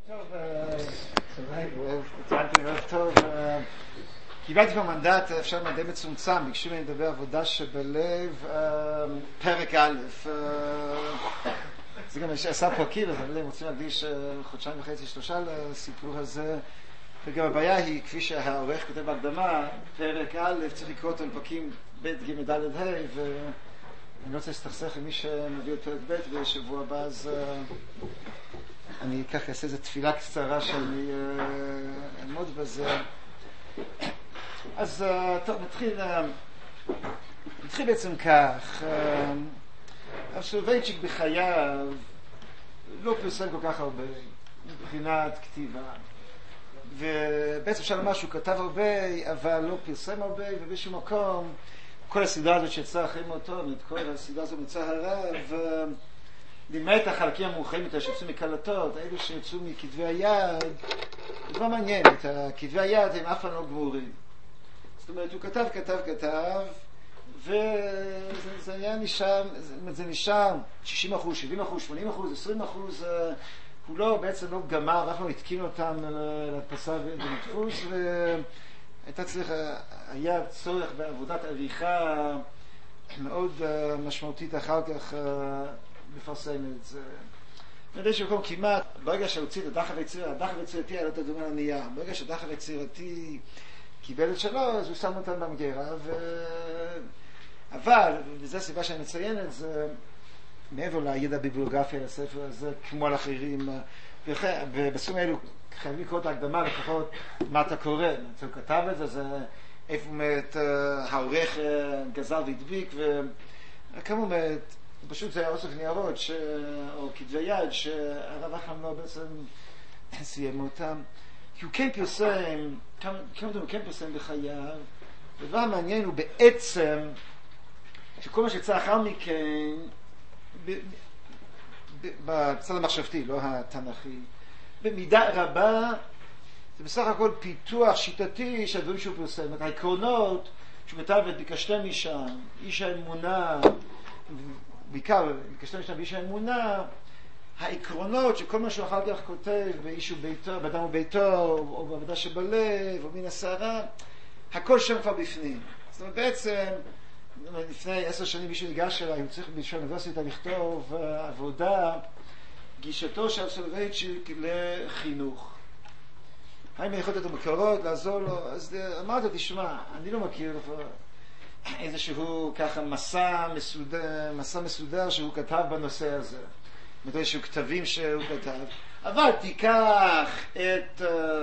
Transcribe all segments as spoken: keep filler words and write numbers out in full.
טוב, צהריים ערב טוב. קיבלתי כבר מנדט, אפשר מדי מצומצם, ביקשו ממני לדבר עבודה שבלב, פרק א', זה גם עשה פרקים, אז אני רוצים להקדיש חודשיים וחצי, שלושה לסיפור הזה, וגם הבעיה היא, כפי שהעורך כותב בהקדמה, פרק א', צריך לקרוא אותו לפרקים ב' ג' ד' ה', ואני לא רוצה להסתכסך עם מי שמביא את פרק ב' בשבוע הבא, אז אני כך אעשה איזו תפילה קצרה שאני אעמוד בזה. אז טוב, נתחיל, נתחיל בעצם כך. הרב סולובייצ'יק בחייו לא פרסם כל כך הרבה מבחינת כתיבה, ובעצם אפשר לומר שהוא כתב הרבה אבל לא פרסם הרבה, ובאיזשהו מקום כל הסדרה הזאת שיצאה אחרי מותו, את כל הסדרה הזאת מצא הרב, למעט החלקים המאוחרים יותר שיצאו מקלטות, האלו שיצאו מכתבי היד, זה דבר מעניין, את כתבי היד הם אף פעם לא גמורים. זאת אומרת, הוא כתב, כתב, כתב, וזה היה נשאר, זה נשאר שישים אחוז, שבעים אחוז, שמונים אחוז, עשרים אחוז, הוא לא, בעצם לא גמר, אף פעם התקין אותם להדפסה ולדפוס, והייתה צריך, היה צורך בעבודת עריכה מאוד משמעותית אחר כך לפרסם את זה. באיזשהו מקום כמעט, ברגע שהוציא את הדחף היצירתי, הדחף היצירתי היה לו את הדומה לנייר. ברגע שהדחף היצירתי קיבל את שלו, אז הוא שם אותם במגירה, ו... אבל, וזו הסיבה שאני מציין את זה, מעבר לידע ביבליוגרפיה לספר הזה, כמו על אחרים, ובסופו האלו חייבים לקרוא את ההקדמה, לפחות מה אתה קורא. הוא כתב את זה, זה איפה אומרת, העורך גזר והדביק, וכמה אומרת, פשוט זה היה אוסף ניירות ש... או כתבי יד שהרב אחם לא בעצם סיים אותם, כי הוא כן פרסם, כמה דברים הוא כן פרסם בחייו. הדבר המעניין הוא בעצם שכל מה שיצא אחר מכן ב... ב... בצד המחשבתי, לא התנ"כי, במידה רבה זה בסך הכל פיתוח שיטתי של הדברים שהוא פרסם. את העקרונות שהוא כתב את ביקשתם משם, איש האמונה, בעיקר ביקשתם משם באיש האמונה, העקרונות שכל מה שהוא אחר כך כותב באיש וביתו, באדם וביתו, או בעבודה שבלב, או מן הסערה, הכל שם כבר בפנים. זאת אומרת, בעצם לפני עשר שנים מישהו ניגש אליי, הוא צריך בשביל האוניברסיטה לכתוב עבודה, גישתו של סולובייצ'יק לחינוך. האם אני יכול לתת לו מקורות, לעזור לו? אז אמרתי, תשמע, אני לא מכיר איזשהו ככה מסע מסודר, מסע מסודר שהוא כתב בנושא הזה. מתוך איזשהו כתבים שהוא כתב. אבל תיקח את,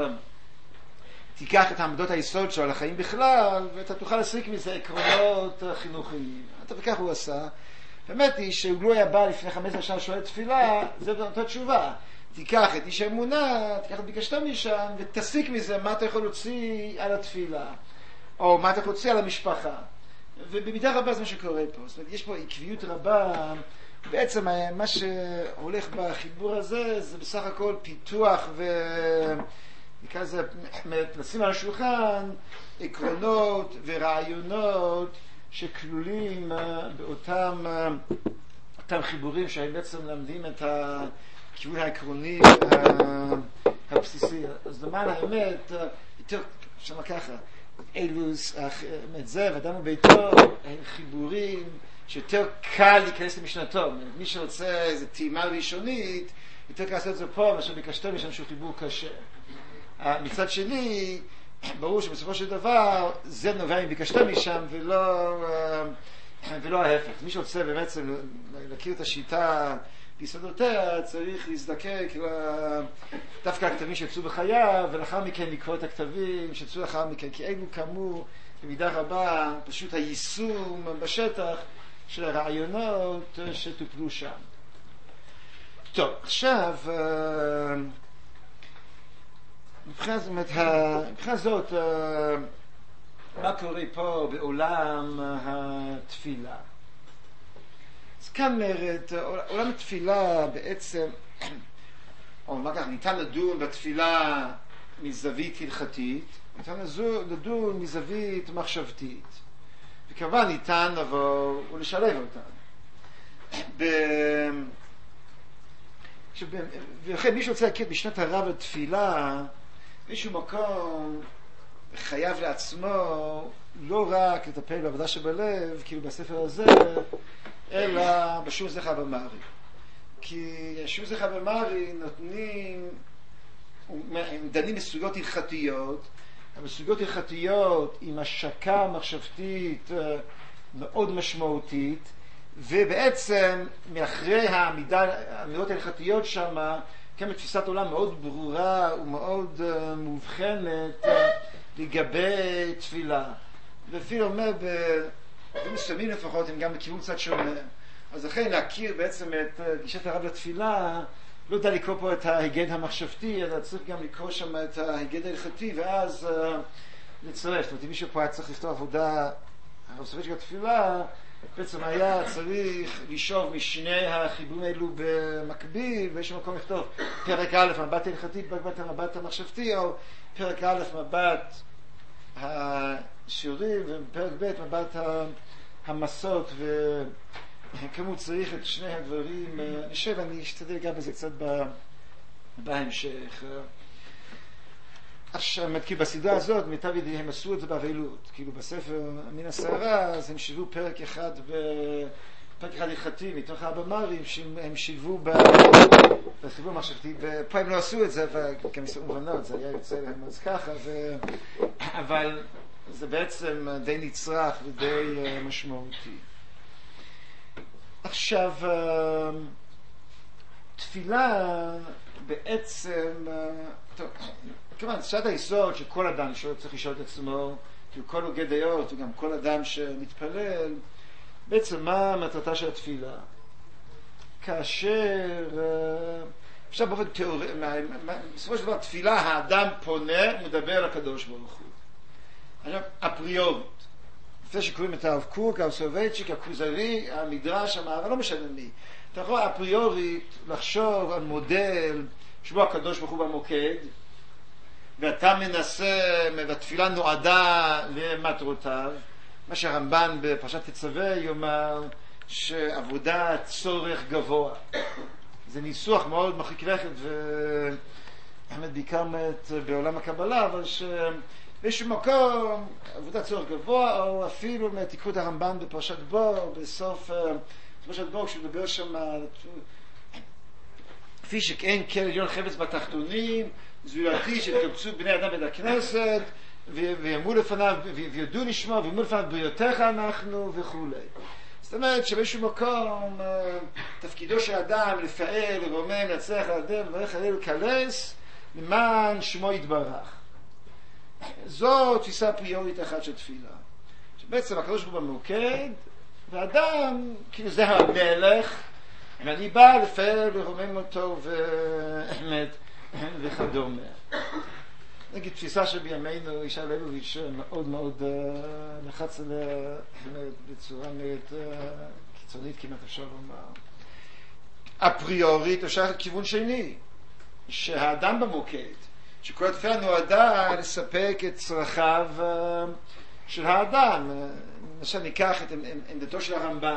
תיקח את העמדות היסוד שלו על החיים בכלל, ואתה תוכל להסיק מזה עקרונות חינוכיים. אתה וכך הוא עשה. באמת היא שהוא לא היה בא לפני חמש עשרה שנה שואל תפילה, זה אותה תשובה. תיקח את איש האמונה, תיקח את ביקשתם משם, ותסיק מזה מה אתה יכול להוציא על התפילה, או מה אתה יכול להוציא על המשפחה. ובמידה רבה זה מה שקורה פה. זאת אומרת, יש פה עקביות רבה. בעצם מה שהולך בחיבור הזה זה בסך הכל פיתוח ו... נקרא לזה, נשים על השולחן עקרונות ורעיונות שכלולים באותם אותם חיבורים שהם בעצם למדים את הכיוון העקרוני הבסיסי. אז למען האמת, יותר שמה ככה, אילוס, את זה, ואדם וביתו, הם חיבורים שיותר קל להיכנס למשנתו. מי שרוצה איזו טעימה ראשונית, יותר קל לעשות את זה פה, מאשר ביקשתם, יש לנו שהוא חיבור קשה. מצד שני, ברור שבסופו של דבר, זה נובע מביקשתם משם, ולא, ולא ההפך. מי שרוצה באמת להכיר את השיטה ביסודותיה, צריך להזדקק דווקא הכתבים שיצאו בחייו, ולאחר מכן לקרוא את הכתבים שיצאו לאחר מכן, כי אלו כאמור במידה רבה פשוט היישום בשטח של הרעיונות שטופלו שם. טוב, עכשיו מבחינה זאת, מבחינה זאת מה קורה פה בעולם התפילה? אז כאן אומרת, עולם התפילה בעצם, או מה כך, ניתן לדון בתפילה מזווית הלכתית, ניתן לדון מזווית מחשבתית, וכמובן ניתן לבוא ולשלב אותן. ולכן מי שרוצה להכיר בשנת הרב לתפילה, באיזשהו מקום חייב לעצמו לא רק לטפל בעבודה שבלב, כאילו בספר הזה, אלא בשום זכר במארי. כי שום זכר במארי נותנים, הם דנים בסוגיות הלכתיות, בסוגיות הלכתיות עם השקה מחשבתית מאוד משמעותית, ובעצם מאחרי האמירות ההלכתיות שם קיימת תפיסת עולם מאוד ברורה ומאוד uh, מובחנת uh, לגבי תפילה. ואפילו אומר בדברים מסוימים לפחות הם גם בכיוון קצת שונה. אז לכן להכיר בעצם את uh, גישת הרב לתפילה, לא יודע לקרוא פה את ההיגד המחשבתי, אלא צריך גם לקרוא שם את ההיגד ההלכתי, ואז uh, לצרף. זאת אומרת, אם מישהו פה היה צריך לכתוב עבודה הרב סופית של התפילה, בעצם היה צריך לשאוב משני החיבורים האלו במקביל, ויש מקום לכתוב פרק א' מבט הלכתי, פרק ב' מבט המחשבתי, או פרק א' מבט השיעורים, ופרק ב' מבט המסות, וכמו צריך את שני הדברים, אני חושב, אני אשתדל גם בזה קצת בהמשך. עכשיו, כי בסדרה הזאת, מיטב ידיעתי, הם עשו את זה באבלות. כאילו בספר מן הסערה, אז הם שילבו פרק אחד, פרק אחד הלכתי, מתוך הבמרים, שהם שילבו בחיבור המחשבתי. פה הם לא עשו את זה, כי הם מסורים בנות, זה היה יוצא להם אז ככה, ו... אבל זה בעצם די נצרך ודי משמעותי. עכשיו, תפילה בעצם... טוב, כמובן, תשעת היסוד שכל אדם שצריך לשאול את עצמו, כאילו כל הוגה דעות וגם כל אדם שמתפלל, בעצם מה מטרתה של התפילה? כאשר אפשר באופן תיאורי, בסופו של דבר תפילה האדם פונה, מדבר לקדוש ברוך הוא. עכשיו, אפריורית, לפני שקוראים את הרב קוק, הרב סולובייצ'יק, הכוזרי, המדרש, המערב, לא משנה מי. אתה יכול אפריורית לחשוב על מודל שבו הקדוש ברוך הוא במוקד, ואתה מנסה, והתפילה נועדה למטרותיו, מה שהרמב"ן בפרשת תצווה יאמר שעבודה צורך גבוה. זה ניסוח מאוד מרחיק לכת ובאמת בעיקר בעולם הקבלה, אבל שבאיזשהו מקום עבודה צורך גבוה, או אפילו תיקחו את הרמב"ן בפרשת בו, בסוף פרשת בו כשמדבר שם כפי שכן כל עליון חפץ בתחתונים, זולתי שתקבצו בני אדם בית הכנסת ויאמרו לפניו ויודעו לשמוע ויאמרו לפניו בריותיך אנחנו וכו'. זאת אומרת שבאיזשהו מקום תפקידו של האדם לפעל ורומם להצליח לאדם ולברך עליהם לקלס למען שמו יתברך. זו תפיסה פריורית אחת של תפילה, שבעצם הקדוש ברוך הוא במוקד והאדם כאילו זה המלך ואני בא לפעל ורומם אותו ואמת וכדומה. נגיד תפיסה שבימינו אישה ליבוביץ' מאוד מאוד לחץ עליה בצורה מאוד קיצונית כמעט אפשר לומר. אפריורית אפשר לכיוון שני, שהאדם במוקד, שכל התפילה נועדה לספק את צרכיו של האדם. למשל ניקח את עמדתו של הרמב"ן,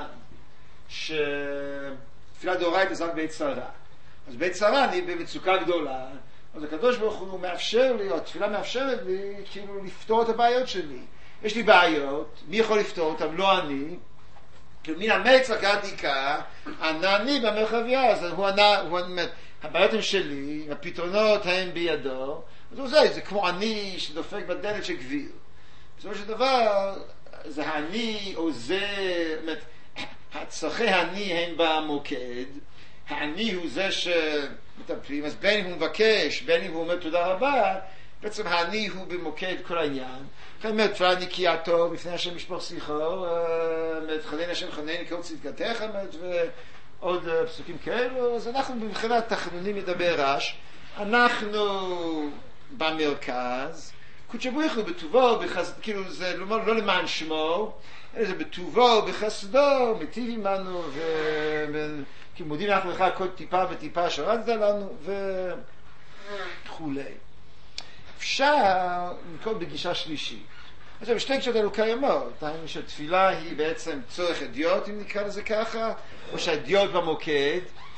שתפילה דאורייתא זה רק בעת צרה. אז בעת צרה אני במצוקה גדולה, אז הקדוש ברוך הוא מאפשר לי, או התפילה מאפשרת לי, כאילו לפתור את הבעיות שלי. יש לי בעיות, מי יכול לפתור אותם? לא אני. כאילו מן המצח עד עיקר, אני במרחביה, אז הוא ענה, הוא ענה, הבעיות הן שלי, הפתרונות הן בידו, אז הוא זה, זה כמו אני שדופק בדלת של גביר. בסופו של דבר, זה אני או זה, זאת, הצרכי אני הם במוקד, העני הוא זה שמטפלים, אז בין אם הוא מבקש, בין אם הוא אומר תודה רבה, בעצם העני הוא במוקד כל העניין. לכן אומרת, תפילה נקייה טוב, בפני השם משפוך שיחו, חנן השם חנן יקרוב צדקתך, ועוד פסוקים כאלו. אז אנחנו מבחינת תחנונים מדבר רש, אנחנו במרכז, קודש בריך הוא בטובו, בחסד, כאילו זה לא, לא למען שמו, אלא זה בטובו, בחסדו, מטיב עמנו, ו... כי מודים אנחנו לך כל טיפה וטיפה שרדת לנו וכולי. אפשר לקרוא בגישה שלישית. עכשיו, שתי גישות האלו קיימות. האם שהתפילה היא בעצם צורך אדיוט, אם נקרא לזה ככה, או שהאדיוט במוקד,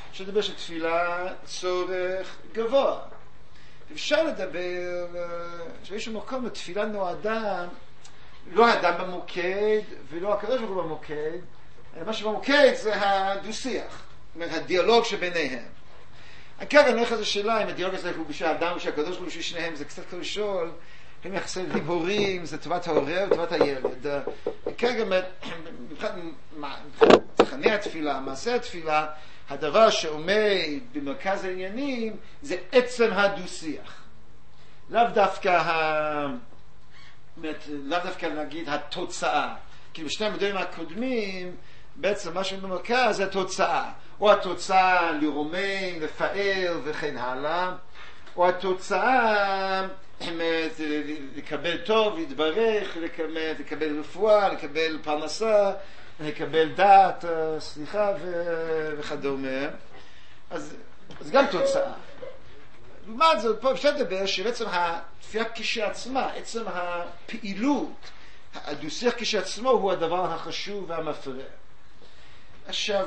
שדבר של תפילה צורך גבוה. אפשר לדבר שבאיזשהו מקום התפילה נועדה לא האדם במוקד ולא הקדוש ברוך הוא במוקד, אלא מה שבמוקד זה הדו-שיח, זאת אומרת הדיאלוג שביניהם. כרגע נלך לזה שאלה אם הדיאלוג הזה הוא בשביל האדם ושל הקדוש ברוך הוא בשביל שניהם, זה קצת קל לשאול, הם יחסי דיבורים, זה טובת ההורה וטובת הילד. כרגע מבחינת תכני התפילה, מעשה התפילה, הדבר שעומד במרכז העניינים זה עצם הדו-שיח. לאו דווקא, ה... לאו דווקא נגיד התוצאה. כי בשני המודלים הקודמים, בעצם מה שבמרכז זה התוצאה. או התוצאה לרומם, לפאר וכן הלאה, או התוצאה לקבל טוב, להתברך, לקבל, לקבל רפואה, לקבל פרנסה, לקבל דעת, סליחה וכדומה. אז, אז גם תוצאה. לעומת זאת, פה אפשר לדבר שבעצם התפילה כשעצמה, עצם הפעילות, הדו-שיח כשעצמו הוא הדבר החשוב והמפרה. עכשיו,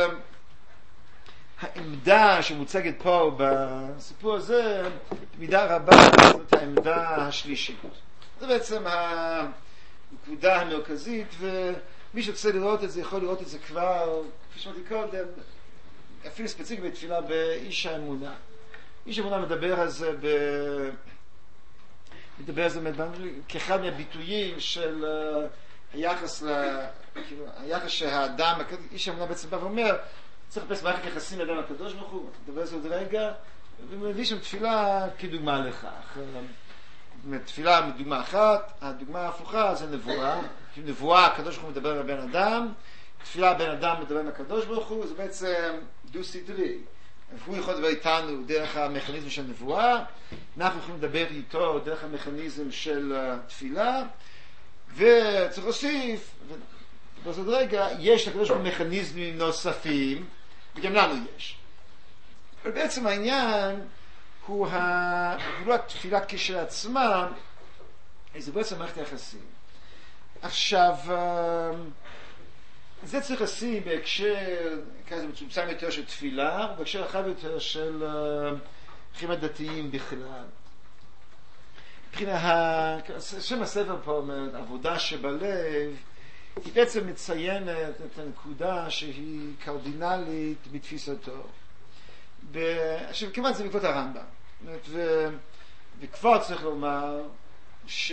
העמדה שמוצגת פה בסיפור הזה, במידה רבה זאת העמדה השלישית. זה בעצם הנקודה המרכזית, ומי שרוצה לראות את זה יכול לראות את זה כבר, כפי שאמרתי קודם, אפילו ספציפית בתפילה באיש האמונה. איש האמונה מדבר על זה ב... מדבר על זה כאחד מהביטויים של היחס, ל... כאילו, היחס שהאדם, איש האמונה בעצם בא ואומר, צריך לחפש מערכת יחסים לאדם הקדוש ברוך הוא, מדבר על זה עוד רגע, ומביא שם תפילה כדוגמה לכך. תפילה מדוגמה אחת, הדוגמה ההפוכה זה נבואה, כי נבואה הקדוש ברוך הוא מדבר על בן אדם, תפילה בן אדם מדבר על הקדוש ברוך הוא, זה בעצם דו סדרי. הוא יכול לדבר איתנו דרך המכניזם של נבואה, אנחנו יכולים לדבר איתו דרך המכניזם של תפילה, וצריך להוסיף, ובעוד רגע, יש לקדוש ברוך הוא מכניזמים נוספים, וגם לנו יש. אבל בעצם העניין הוא לא התפילה כשלעצמה, זה בעצם מערכת היחסים. עכשיו, זה צריך לשים בהקשר כזה מצומצם יותר של תפילה, ובהקשר רחב יותר של חיים הדתיים בכלל. מבחינת שם הספר פה, עבודה שבלב, היא בעצם מציינת את הנקודה שהיא קרדינלית בתפיסתו. עכשיו, כמובן זה בעקבות הרמב"ם. ו... וכבר צריך לומר ש...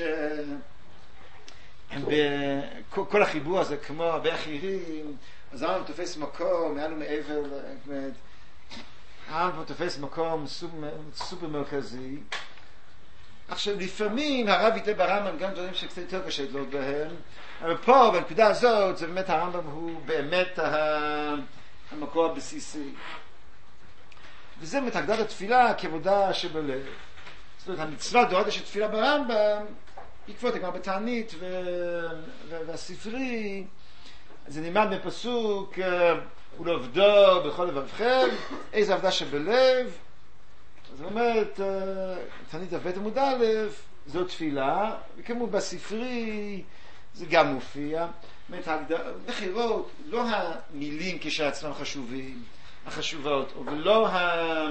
כל החיבור הזה, כמו הרבה אחרים, אז הרמב"ם תופס מקום, מעל ומעבר, הרמב"ם תופס מקום סופר מרכזי. עכשיו, לפעמים הרב יתלה ברמב"ם גם דברים שקצת יותר קשה לדלות בהם, אבל פה, בנקודה הזאת, זה באמת הרמב"ם הוא באמת המקור הבסיסי. וזה מתגדת התפילה כעבודה שבלב. זאת אומרת, המצווה דורתת של תפילה ברמב"ם, בעקבות הגמרא בתענית והספרי, זה נלמד בפסוק, ולעבדו בכל לבבכם, איזה עבודה שבלב. זאת אומרת, תענית בית עמוד א', זו תפילה, וכמו בספרי זה גם מופיע. זאת אומרת, בחירות, לא המילים כשעצמם חשובים, החשובות, ולא ה...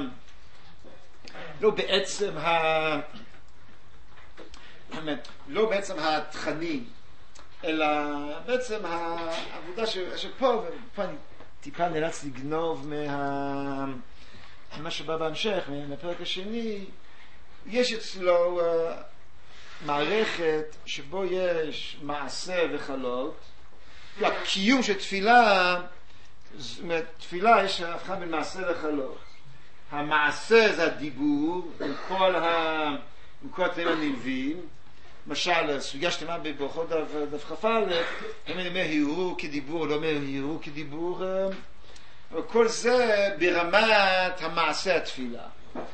לא בעצם ה... לא בעצם התכנים, אלא בעצם העבודה ש... שפה, ופה אני טיפה נאלץ לגנוב מה... מה שבא בהמשך, מהפרק השני, יש אצלו uh, מערכת שבו יש מעשה וחלות, הקיום של תפילה, תפילה יש הבחנה בין מעשה וחלות. המעשה זה הדיבור, עם כל, ה... עם כל התנאים הנלווים, למשל, סוגיה שתמה בברכות דף כ"א, הם אומר הירו כדיבור, לא אומר הירו כדיבור, אבל כל זה ברמת המעשה התפילה.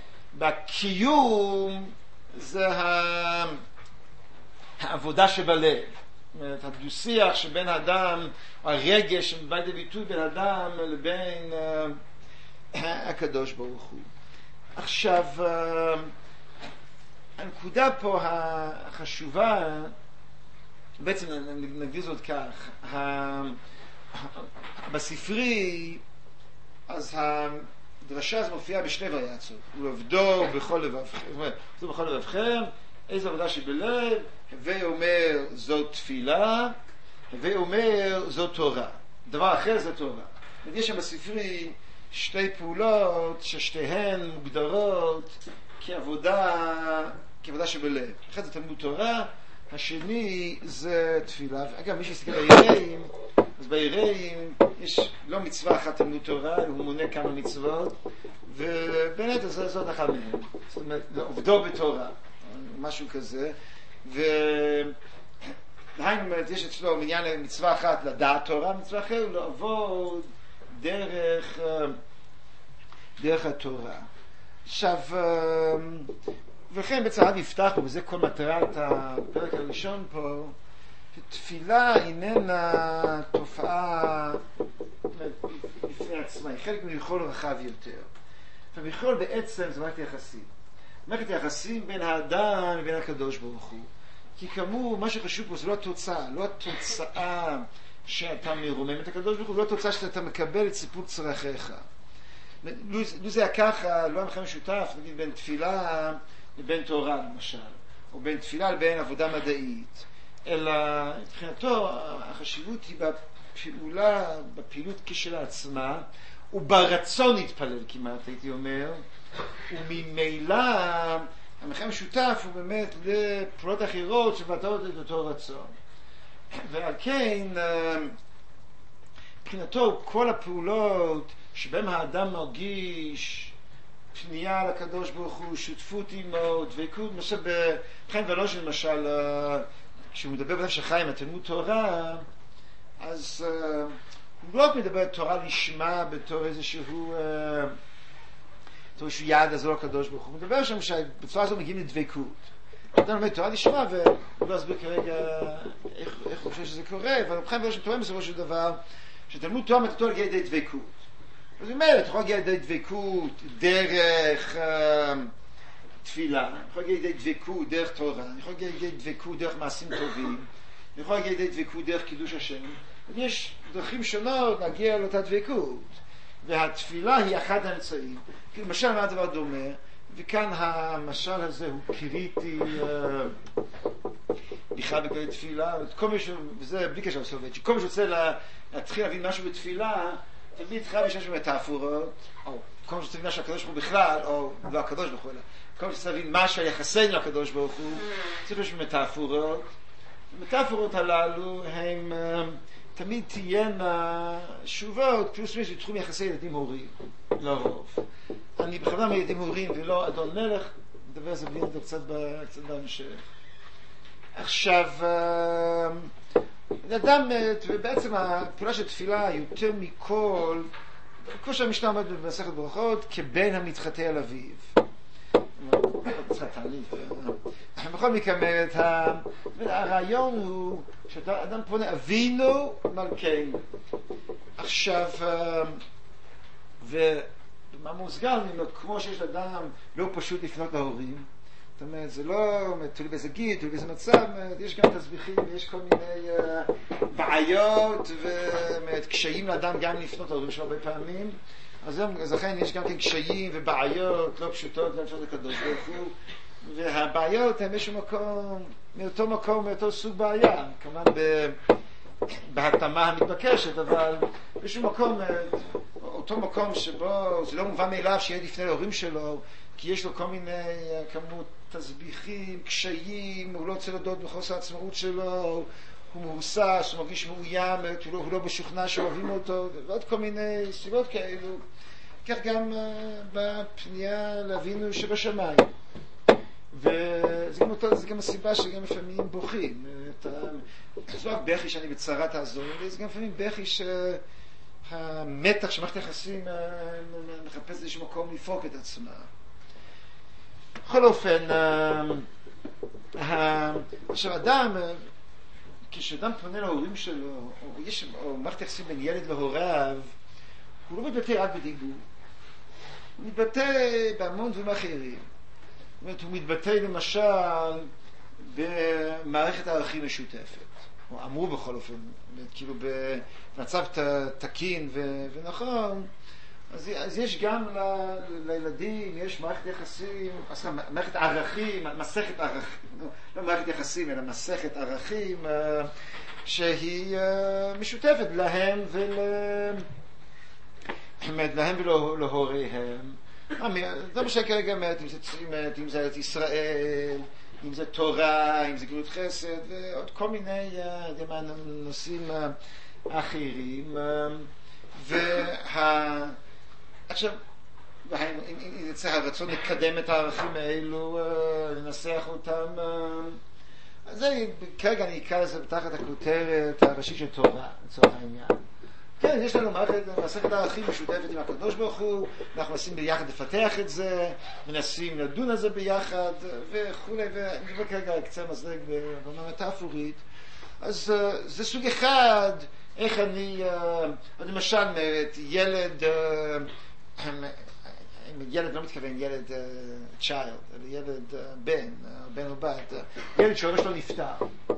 בקיום זה העבודה שבלב, הדו-שיח שבין האדם, הרגש שבא לידי ביטוי בין האדם לבין הקדוש ברוך הוא. עכשיו, הנקודה פה החשובה, בעצם נגדיר זאת כך, בספרי אז הדרשה הזו מופיעה בשני וריאציות. ולעבדו בכל לבבכם, זאת אומרת, עבדו בכל לבבכם, איזו עבודה שבלב, הווה אומר זאת תפילה, הווה אומר זאת תורה. דבר אחר זה תורה. יש שם בספרי שתי פעולות ששתיהן מוגדרות כעבודה, כעבודה שבלב. אחד זה תלמוד תורה, השני זה תפילה. אגב, מי שיסתכל ביראים, אז ביראים יש לא מצווה אחת תלמוד תורה, הוא מונה כמה מצוות, ובאמת זה זאת אחת מהם. זאת אומרת, עובדו בתורה, משהו כזה, והיינו אומרת, יש אצלו מניין מצווה אחת לדעת תורה, מצווה אחרת לעבוד דרך, דרך התורה. עכשיו, ולכן בעצם עד יפתח פה, וזה כל מטרת הפרק הראשון פה, שתפילה איננה תופעה בפני עצמה, היא חלק ממכלול רחב יותר. ומכלול בעצם זה מערכת יחסים. מערכת יחסים בין האדם לבין הקדוש ברוך הוא. כי כאמור, מה שחשוב פה זה לא התוצאה, לא התוצאה שאתה מרומם את הקדוש ברוך הוא, לא התוצאה שאתה מקבל את סיפוק צרכיך. לו זה היה ככה, לא היה מכם משותף, נגיד בין תפילה לבין תורה למשל, או בין תפילה לבין עבודה מדעית, אלא מבחינתו החשיבות היא בפעולה, בפעילות כשלעצמה, וברצון להתפלל כמעט, הייתי אומר, וממילא המכם משותף הוא באמת לפעולות אחרות שבטאות את אותו רצון. ועל כן, מבחינתו כל הפעולות שבהם האדם מרגיש פנייה לקדוש ברוך הוא, שותפות עמו, דבקות, למשל בחיים ולוש למשל, כשהוא מדבר בנפש החיים, התלמוד תורה, אז הוא לא מדבר תורה לשמה בתור איזשהו בתור איזשהו יעד הזו לקדוש ברוך הוא, הוא מדבר שם שבצורה הזו מגיעים לדבקות. אדם לומד תורה לשמה, והוא לא אסביר כרגע איך, איך הוא חושב שזה קורה, אבל בחיים ולוש תורה בסופו של דבר שתלמוד תורה מטרתו להגיע לידי דבקות. זאת אומרת, יכול להגיע לידי דבקות דרך אה, תפילה, יכול להגיע לידי דבקות דרך תורה, יכול להגיע לידי דבקות דרך מעשים טובים, יכול להגיע לידי דבקות דרך קידוש השם. יש דרכים שונות להגיע לאותה דבקות, והתפילה היא אחד האמצעים. למשל, מה הדבר דומה? וכאן המשל הזה הוא קריטי אה, בכלל בכל תפילה, כל מי ש... וזה בלי קשר לסובב, שכל מי שרוצה להתחיל להבין משהו בתפילה, תמיד חייב יש משהו מטאפורות, או כל מי שרוצה להבין משהו לקדוש ברוך הוא בכלל, או לא הקדוש ברוך הוא, אלא כל מי שרוצה להבין משהו היחסנו לקדוש ברוך הוא, צריך משהו מטאפורות. המטאפורות הללו הם תמיד תהיינה שובות, פלוס מינוס בתחום יחסי ילדים הורים, לרוב. אני בכוונה מילדים הורים ולא אדון מלך, נדבר על זה בלי נדבר קצת בהמשך. עכשיו, אדם, ובעצם הפעולה של תפילה יותר מכל, כמו שהמשנה עומד במסכת ברכות, כבן המתחטא על אביו. צריך תעליף. בכל מקרה, הרעיון הוא שאדם פונה אבינו מלכנו. עכשיו, ומה מוסגר, כמו שיש לאדם לא פשוט לפנות להורים, זאת אומרת, זה לא תלוי באיזה גיל, תלוי באיזה מצב, יש גם תסביכים, יש כל מיני בעיות וקשיים לאדם גם לפנות להורים שלו הרבה פעמים, אז לכן יש גם כן קשיים ובעיות לא פשוטות לאפשר לקדוש ברוך הוא, והבעיות הן באיזשהו מקום, מאותו מקום, מאותו סוג בעיה, כמובן בהתאמה המתבקשת, אבל באיזשהו מקום, אותו מקום שבו זה לא מובן מאליו שיהיה לפני להורים שלו, כי יש לו כל מיני כמות תסביכים, קשיים, הוא לא רוצה לדעות בחוסר העצמאות שלו, הוא מורסס, הוא מרגיש מאוים, הוא לא, הוא לא בשוכנע שאוהבים אותו, ועוד כל מיני סיבות כאלו. כך גם בפנייה לאבינו שבשמיים. וזה גם, אותו, זה גם הסיבה שגם לפעמים בוכים. זה לא רק בכי שאני בצרה תעזור, זה גם לפעמים בכי שהמתח שמערכת היחסים מחפש איזשהו מקום לפרוק את עצמה. בכל אופן, עכשיו אדם, כשאדם פונה להורים שלו, או יש מערכת יחסים בין ילד להוריו, הוא לא מתבטא רק בדיבור. הוא מתבטא בהמון דברים אחרים. זאת אומרת, הוא מתבטא למשל במערכת ערכים משותפת. או אמרו בכל אופן, כאילו במצב תקין ונכון, אז, אז יש גם ל, לילדים, יש מערכת יחסים, מערכת ערכים, מסכת ערכים, לא מערכת יחסים, אלא מסכת ערכים, שהיא משותפת להם ול... להם ולהוריהם. זה מה שכרגע אומרת, אם זה ארץ ישראל, אם זה תורה, אם זה גמילות חסד, ועוד כל מיני נושאים אחרים. וה... עכשיו, אם יצא הרצון לקדם את הערכים האלו, לנסח אותם, אז זה כרגע אני אקרא לזה בתחת הכותרת הראשית של תורה, לצורך העניין. כן, יש לנו מערכת, מסכת הערכים משותפת עם הקדוש ברוך הוא, אנחנו מנסים ביחד לפתח את זה, מנסים לדון על זה ביחד, וכו', ואני מדבר כרגע קצה מזלג ברמה מטאפורית. אז זה סוג אחד, איך אני, למשל, ילד, ילד לא מתכוון ילד child, אלא ילד בן, בן או בת, ילד שההורה שלו נפטר.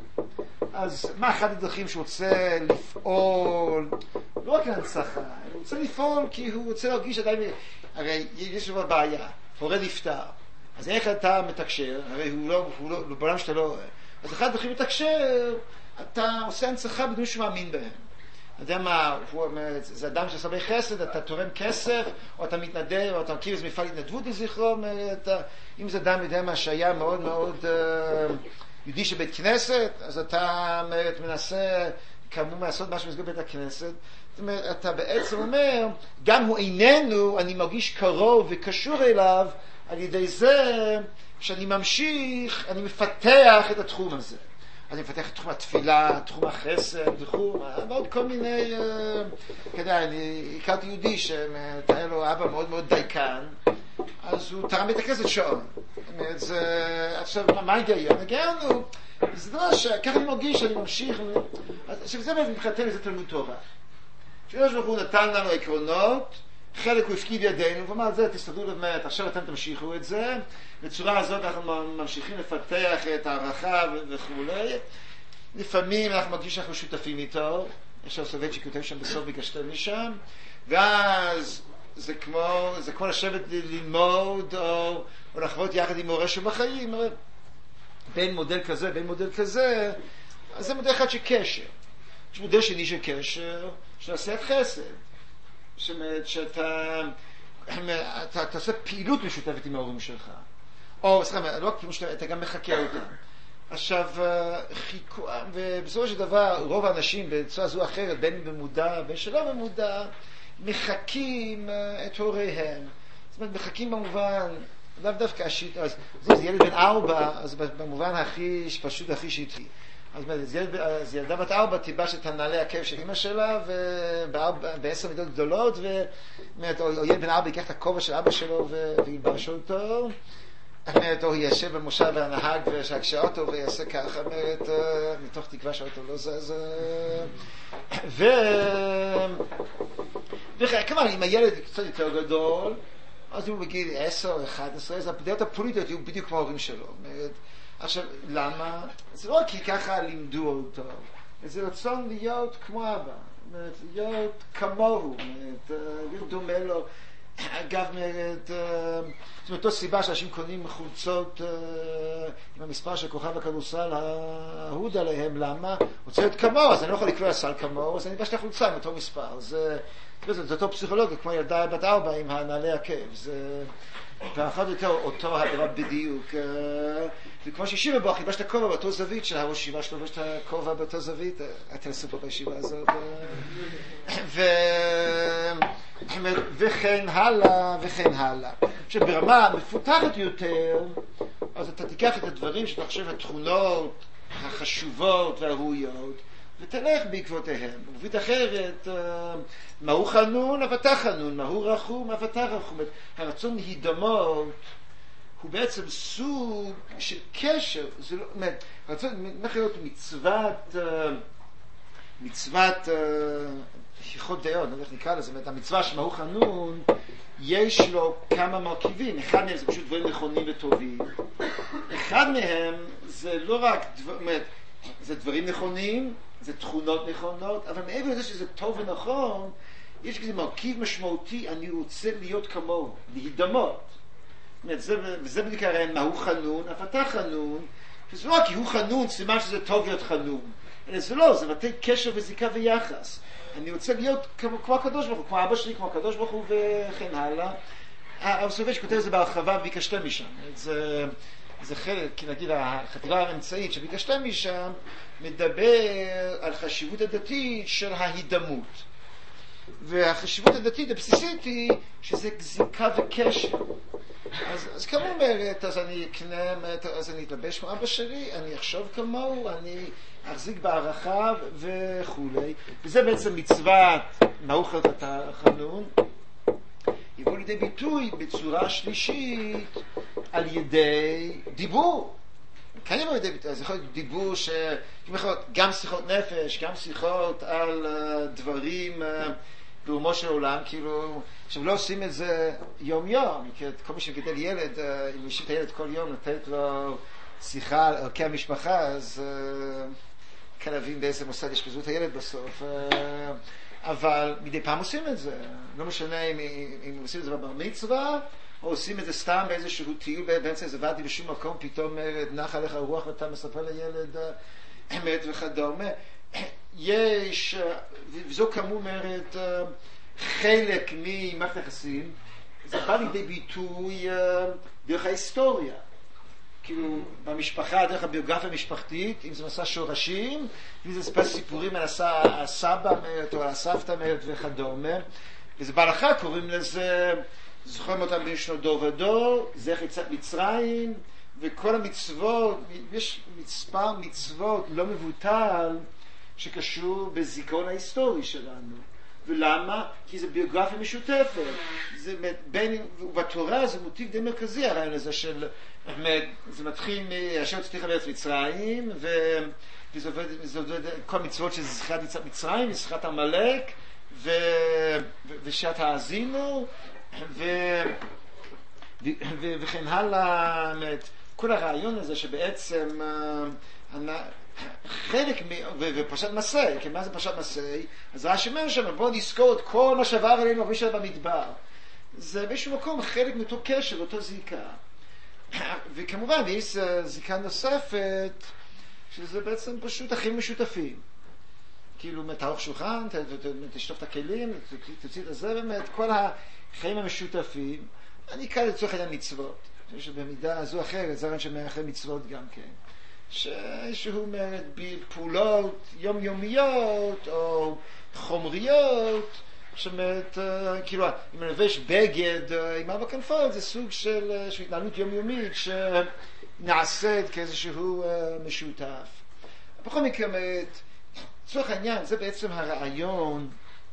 אז מה אחד הדרכים שהוא רוצה לפעול, לא רק להנצחה, הוא רוצה לפעול כי הוא רוצה להרגיש עדיין, הרי יש לו בעיה, הורה נפטר, אז איך אתה מתקשר, הרי הוא לא, הוא לא, בעולם שאתה לא, אז אחד הדרכים לתקשר, אתה עושה הנצחה בדמות שהוא מאמין בהם. אתה יודע מה, הוא אומר, זה אדם שעושה בי חסד, אתה תורם כסף, או אתה מתנדב, או אתה מכיר איזה מפעל התנדבות לזכרו, אתה, אם זה אדם יודע מה שהיה מאוד מאוד uh, יהודי של בית כנסת, אז אתה אומרת, מנסה כאמור לעשות משהו מסגור בית הכנסת. זאת אומרת, אתה בעצם אומר, גם הוא איננו, אני מרגיש קרוב וקשור אליו, על ידי זה שאני ממשיך, אני מפתח את התחום הזה. אז אני מפתח את תחום התפילה, תחום החסד, תחום, ועוד כל מיני, כדאי, אני הכרתי יהודי שהיה לו אבא מאוד מאוד דייקן, אז הוא תרם בית הכנסת שעון. זה, עכשיו, מה הגיון? הגיון הוא, זה דבר שככה אני מרגיש שאני ממשיך, עכשיו זה מבחינתנו זה תלמוד תורה. שהקדוש ברוך הוא נתן לנו עקרונות, חלק הוא הפקיד ידינו, ואמר, זה תסתדרו לבאמת, עכשיו אתם תמשיכו את זה, בצורה הזאת אנחנו ממשיכים לפתח את הערכה וכו'. לפעמים אנחנו מרגיש שאנחנו שותפים איתו, יש לו סובט שכותב שם בסוף בגשתם לשם, ואז זה כמו, זה כמו לשבת ללמוד, או, או לחוות יחד עם מורה שבחיים, בין מודל כזה, בין מודל כזה, אז זה מודל אחד של קשר. יש מודל שני של קשר, של עשיית חסד. זאת אומרת שאתה אתה, אתה עושה פעילות משותפת עם ההורים שלך. או, סליחה, לא רק פעילות משותפת, אתה גם מחכה אותם. עכשיו, חיכו, ובסופו של דבר, רוב האנשים בצורה זו או אחרת, בין במודע, בין שלא במודע, מחכים את הוריהם. זאת אומרת, מחכים במובן, לאו דווקא השיט, אז זה ילד בן ארבע, אז במובן הכי פשוט, הכי שיטי. אז ילד, אז ילדה בת ארבע תיבש את הנעלי הכאב של אמא שלה בעשר מידות גדולות, או ילד בן ארבע ייקח את הכובע של אבא שלו וילבש אותו, או ישב במושב והנהג ושקשה אותו ויעשה ככה, מתוך תקווה שהאוטו לא זז. וכמובן, אם הילד קצת יותר גדול, אז הוא בגיל עשר או אחד עשרה, אז הפדיות הפוליטיות יהיו בדיוק כמו ההורים שלו. עכשיו, למה? זה לא רק כי ככה לימדו אותו, זה רצון להיות כמו אבא, להיות כמוהו, להיות דומה לו. אגב, זאת אומרת, סיבה שאנשים קונים חולצות עם המספר של כוכב הכדורסל האהוד עליהם, למה? רוצה להיות כמוהו, אז אני לא יכול לקרוא לסל כמוהו, אז אני בא שתי חולצה עם אותו מספר. זה אותו פסיכולוגיה, כמו ילדה בת ארבע עם הנעלי הכאב. זה ואחד יותר אותו הדבר בדיוק. וכמו שישיבה בו, חיבש את הכובע באותו זווית של הראש שיבה שלו, ויש את הכובע באותו זווית, אתם עשו פה בישיבה הזאת. וכן הלאה, וכן הלאה. שברמה מפותחת יותר, אז אתה תיקח את הדברים שאתה חושב התכונות החשובות והראויות, ותלך בעקבותיהם. ובית אחרת, מהו חנון, אף אתה חנון, מהו רחום, אף אתה רחום. הרצון להידמות הוא בעצם סוג של קשר. זה לא, אומרת, הרצון, איך להיות מצוות, מצוות, יכולת דעות, איך נקרא לזה, המצווה שמהו חנון, יש לו כמה מרכיבים. אחד מהם זה פשוט דברים נכונים וטובים. אחד מהם זה לא רק, אומרת, זה דברים נכונים, זה תכונות נכונות, אבל מעבר לזה שזה טוב ונכון, יש כזה מרכיב משמעותי, אני רוצה להיות כמוהו, להידמות. וזה בדיוק הרי מהו חנון, אף אתה חנון, שזה לא רק כי הוא חנון, סימן שזה טוב להיות חנון, אלא זה לא, זה מבטא קשר וזיקה ויחס. אני רוצה להיות כמו, כמו הקדוש ברוך הוא, כמו אבא שלי, כמו הקדוש ברוך הוא וכן הלאה. הרב סולובייצ'יק כותב את זה בהרחבה ביקשתם משם. זה, זה חלק, כי נגיד החטיבה האמצעית שביקשתם משם, מדבר על חשיבות הדתית של ההידמות. והחשיבות הדתית הבסיסית היא שזה זיקה וקשר. אז, אז כמו אומרת, אז אני אקנה, אז אני אתלבש כמו אבא שלי, אני אחשוב כמוהו, אני אחזיק בערכיו וכולי. וזה בעצם מצוות מעוכת החנון. יבוא לידי ביטוי בצורה שלישית על ידי דיבור. כאן יבוא לידי ביטוי, אז יכול להיות דיבור ש... גם שיחות נפש, גם שיחות על דברים ברומו של עולם, כאילו, עכשיו לא עושים את זה יום יום, כי כל מי שגדל ילד, אם ישיב את הילד כל יום, נותנת לו שיחה על ערכי המשפחה, אז כאן להבין באיזה מוסד ישפזו את הילד בסוף. אבל מדי פעם עושים את זה, לא משנה אם, אם עושים את זה בבר מצווה, או עושים את זה סתם באיזשהו טיול באמצע איזה ועדי בשום מקום, פתאום נח עליך הרוח ואתה מספר לילד אמת וכדומה. יש, וזו כמו אומרת, חלק ממערכת היחסים, זה בא לידי ביטוי דרך ההיסטוריה. כאילו, במשפחה, דרך הביוגרפיה המשפחתית, אם זה מסע שורשים, אם זה ספר סיפורים על הסבא מרת, או על הסבתא מרת וכדומה, וזה בהלכה, קוראים לזה, זוכרים אותם בין שנות דור ודור, זה יציאת מצרים, וכל המצוות, יש מספר מצוות לא מבוטל, שקשור בזיכרון ההיסטורי שלנו. ולמה? כי זה ביוגרפיה משותפת. זה בין, ובתורה זה מוטיב די מרכזי, הרעיון הזה של, זה מתחיל מאשר הוצאתיך מארץ מצרים, וזה עובד, זה עובד, כל מצוות שזה זכירת יציאת מצרים, זכירת עמלק, ו, ושעת האזינו, ו, ו, ו, וכן הלאה, כל הרעיון הזה שבעצם, חלק מ... ופרשת מסעי, כי מה זה פרשת מסעי? אז רש"י אומר שם, בואו נזכור את כל מה שעבר עלינו אבי שלנו במדבר. זה באיזשהו מקום חלק מאותו קשר, אותו זיקה. וכמובן, יש זיקה נוספת, שזה בעצם פשוט אחים משותפים. כאילו, תערוך שולחן, תשטוף את הכלים, תוציא את זה, באמת, כל החיים המשותפים. אני אקרא לצורך העניין מצוות. שבמידה זו אחרת, זה רעיון שמאחר מצוות גם כן. שהוא אומרת בפעולות יומיומיות או חומריות, שאומרת, כאילו, אם נלבש בגד עם ארבע כנפות, זה סוג של התנהלות יומיומית שנעשית כאיזשהו משותף. בכל מקרה, אומרת, צורך העניין, זה בעצם הרעיון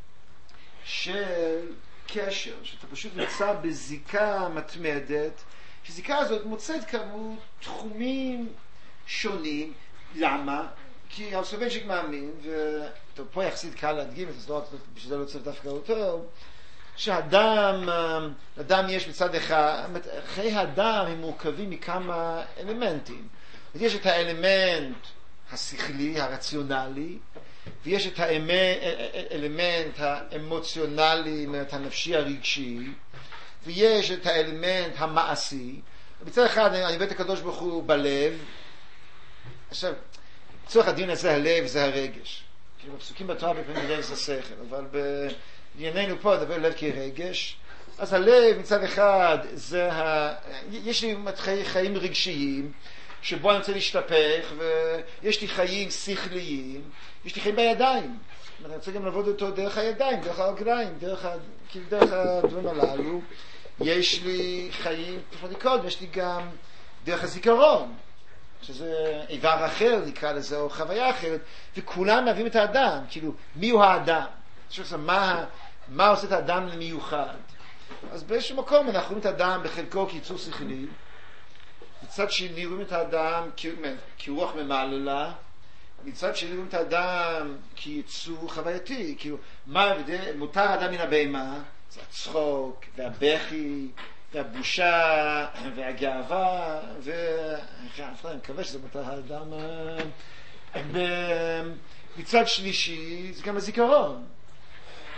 של קשר, שאתה פשוט נמצא בזיקה מתמדת, שזיקה הזאת מוצאת כמות תחומים שונים. למה? כי הרב סולובייצ'יק מאמין, ופה יחסית קל להדגים את זה, בשביל זה לא צריך דווקא אותו, שאדם, אדם יש מצד אחד, חיי האדם הם מורכבים מכמה אלמנטים. יש את האלמנט השכלי, הרציונלי, ויש את האלמנט האמוציונלי, הנפשי הרגשי, ויש את האלמנט המעשי. בצד אחד אני רואה את הקדוש ברוך הוא בלב. עכשיו, צורך הדיון הזה, הלב זה הרגש. כאילו בפסוקים בתורה בפעמים הלב זה שכל, אבל בענייננו פה דבר לב כרגש. אז הלב מצד אחד זה ה... יש לי חיים רגשיים שבו אני רוצה להשתפך, ויש לי חיים שכליים, יש לי חיים בידיים. אני רוצה גם לעבוד אותו דרך הידיים, דרך הרגליים, דרך, ה... כאילו דרך הדברים הללו. יש לי חיים פרוניקות, ויש לי גם דרך הזיכרון, שזה איבר אחר נקרא לזה, או חוויה אחרת, וכולם מהווים את האדם. כאילו, מי הוא האדם? מה, מה עושה את האדם למיוחד? אז באיזשהו מקום אנחנו רואים את האדם בחלקו כיצור שכלי, מצד שני רואים את האדם כרוח ממעללה, מצד שני רואים את האדם כיצור חווייתי. כאילו, מה מותר האדם מן הבהמה? זה הצחוק והבכי והבושה והגאווה, ואני מקווה שזה מותר האדם. מצד שלישי זה גם הזיכרון.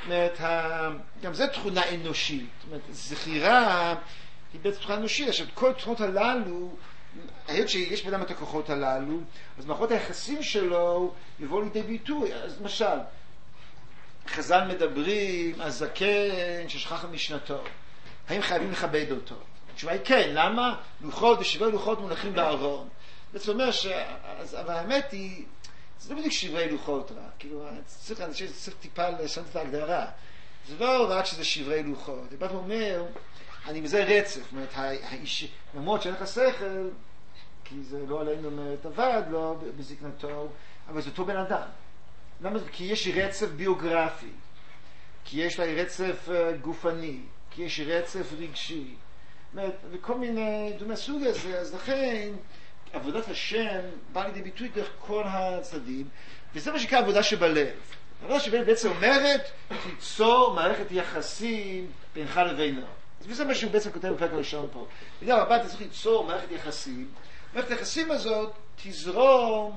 אומרת, גם זו תכונה אנושית. זאת אומרת, זכירה היא בעצם תכונה אנושית. עכשיו, כל התכונות הללו, היות שיש באדם את הכוחות הללו, אז מערכות היחסים שלו יבואו לידי ביטוי. אז למשל, חז"ל מדברים, הזקן ששכח משנתו, האם חייבים לכבד אותו? התשובה היא כן, למה? לוחות ושברי לוחות מונחים בארון. זאת אומרת ש... אבל האמת היא, זה לא בדיוק שברי לוחות רק, כאילו, צריך אנשים שצריך טיפה לשנות את ההגדרה. זה לא רק שזה שברי לוחות, זה בא ואומר, אני מזה רצף, זאת אומרת, האיש, למרות שאין לך שכל, כי זה לא עלינו אומרת עבד, לא בזקנתו, אבל זה אותו בן אדם. למה? כי יש רצף ביוגרפי, כי יש לה רצף גופני, כי יש רצף רגשי, וכל מיני דומה סוג הזה. אז לכן עבודת השם באה לידי ביטוי דרך כל הצדדים, וזה מה שקרה עבודה שבלב. עבודה שבלב בעצם אומרת תיצור מערכת יחסים בינך לבינו. אז וזה מה שהוא בעצם כותב בפרק הראשון פה. בגלל הבא אתה צריך ליצור מערכת יחסים, מערכת היחסים הזאת תזרום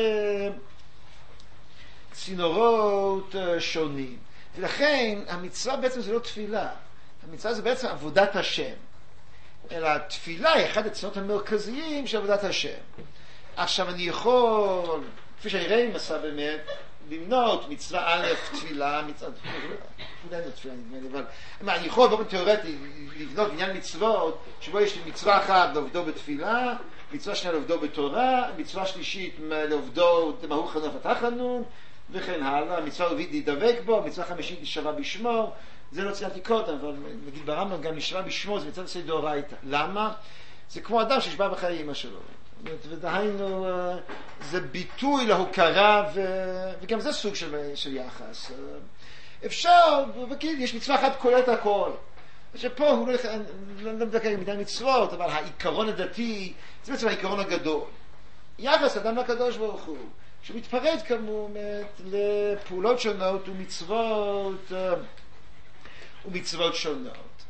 בצינורות שונים, ולכן המצווה בעצם זה לא תפילה, המצווה זה בעצם עבודת השם, אלא תפילה היא אחד הצנות המרכזיים של עבודת השם. עכשיו אני יכול, כפי שהראה מסע באמת, למנות מצווה א' תפילה, מצווה תפילה נדמה לי, אבל אני יכול באופן תיאורטי לבנות עניין מצוות שבו יש לי מצווה אחת לעובדו בתפילה, מצווה שנייה לעובדו בתורה, מצווה שלישית לעובדו מהו חנון ותחנון וכן הלאה, מצווה רביעית להידבק בו, מצווה חמישית להישבע בשמו. זה לא ציינתי קודם, אבל נגיד ברמב"ם גם להישבע בשמו זה מצווה עשה דאורייתא. למה? זה כמו אדם שנשבע בחיי אמא שלו, ודהיינו זה ביטוי להוקרה, ו... וגם זה סוג של, של יחס. אפשר, וכאילו יש מצווה אחת כוללת הכל, שפה הוא לא, לא, לא מדבר עם מדי מצוות, אבל העיקרון הדתי זה בעצם העיקרון הגדול, יחס אדם לקדוש ברוך הוא, שמתפרט כמובן לפעולות שונות ומצוות ומצוות שונות.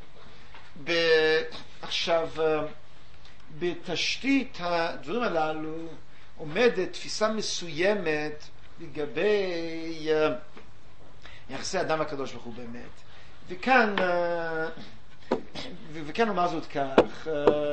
עכשיו בתשתית הדברים הללו עומדת תפיסה מסוימת לגבי יחסי אדם לקדוש ברוך הוא באמת. וכאן וכאן אומר זאת כך,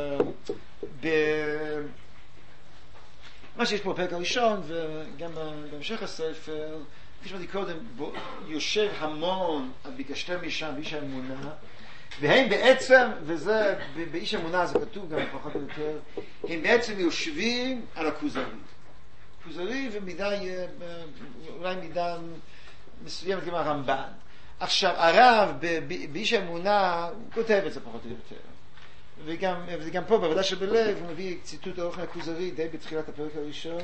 מה שיש פה בפרק הראשון וגם בהמשך הספר, כפי שאמרתי קודם, יושב המון על ביקשתם משם באיש האמונה, והם בעצם, וזה באיש האמונה זה כתוב גם פחות או יותר, הם בעצם יושבים על הכוזרי. כוזרי ומידה, אולי מידה מסוימת כמו הרמב"ן. עכשיו הרב באיש האמונה הוא כותב את זה פחות או יותר, וגם, וגם פה בעבודה שבלב הוא מביא ציטוט האוכל הכוזרי די בתחילת הפרק הראשון.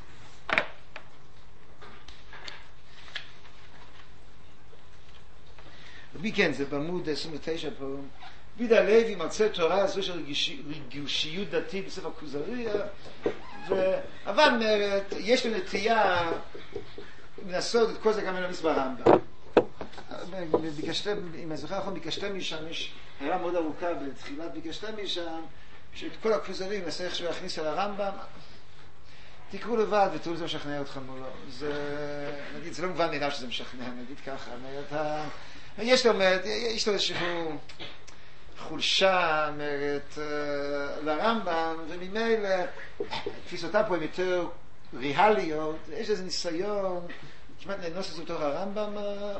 בי כן, זה בעמוד עשרים ותשע פה. וידע לוי מרצה תורה הזו של רגושיות דתית בספר הכוזרי, אבל יש לו נטייה לנסות את כל זה גם לנמיס ברמב"ם. אם אני זוכר נכון, ביקשתם משם, יש הערה מאוד ארוכה בתחילת ביקשתם משם, שאת כל הכוזרים נעשה איך שהוא יכניס אל הרמב"ם, תקראו לבד ותראו לזה משכנע אתכם או לא. זה, נגיד, זה לא מובן מאליו שזה משכנע, נגיד ככה. אומרת, יש לו, יש לו איזשהו חולשה, אומרת, לרמב"ם, וממילא תפיסותיו פה הן יותר ריאליות, יש איזה ניסיון כמעט לנוס את זה בתוך הרמב"ם,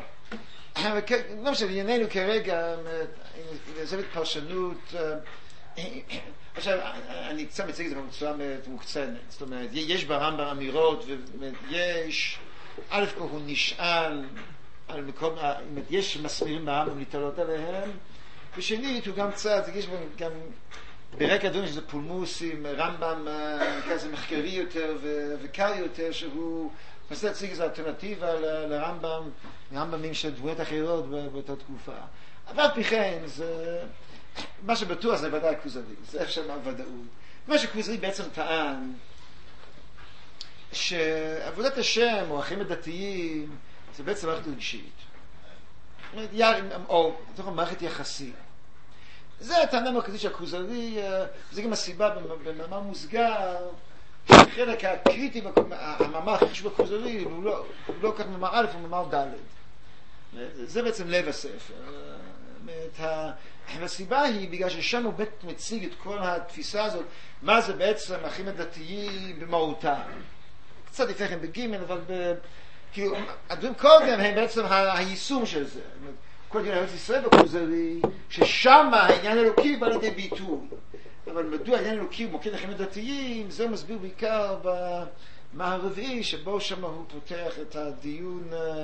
לא משנה, בענייננו כרגע, זה פרשנות. עכשיו, אני קצת מציג את זה בצורה מוקצנת, זאת אומרת, יש ברמב"ם אמירות, ויש, א' כל הוא נשען על מקום, יש מסבירים ברמב"ם להתעלות עליהם, ושנית הוא גם קצת, יש גם ברקע הדברים שזה פולמוס עם רמב"ם כזה מחקרי יותר וקר יותר, שהוא מנסה להציג איזו אלטרנטיבה לרמב"ם, רמב"מים של דמויות אחרות באותה תקופה. אבל פי כן, זה מה שבטוח זה ודאי הכוזרי, זה אפשר מהוודאות. מה שכוזרי בעצם טען, שעבודת השם או החיים הדתיים זה בעצם מערכת רגשית, או תוך מערכת יחסית. זה הטענה המרכזית של הכוזרי, וזה גם הסיבה במאמר מוסגר, החלק הקריטי, המאמר הכי חשוב בכוזרי, הוא לא, הוא לא כך מאמר א', הוא מאמר ד'. זה בעצם לב הספר. והסיבה היא בגלל ששם הוא בית מציג את כל התפיסה הזאת, מה זה בעצם האחים הדתיים במהותם. קצת לפני כן בגימל, אבל ב... כאילו, הדברים קודם הם בעצם היישום של זה. כל דין הארץ ישראל בכוזרי, ששם העניין האלוקי בא לידי ביטוי. אבל מדוע העניין האלוקי הוא מוקד האחים הדתיים, זה מסביר בעיקר במערבי, שבו שם הוא פותח את הדיון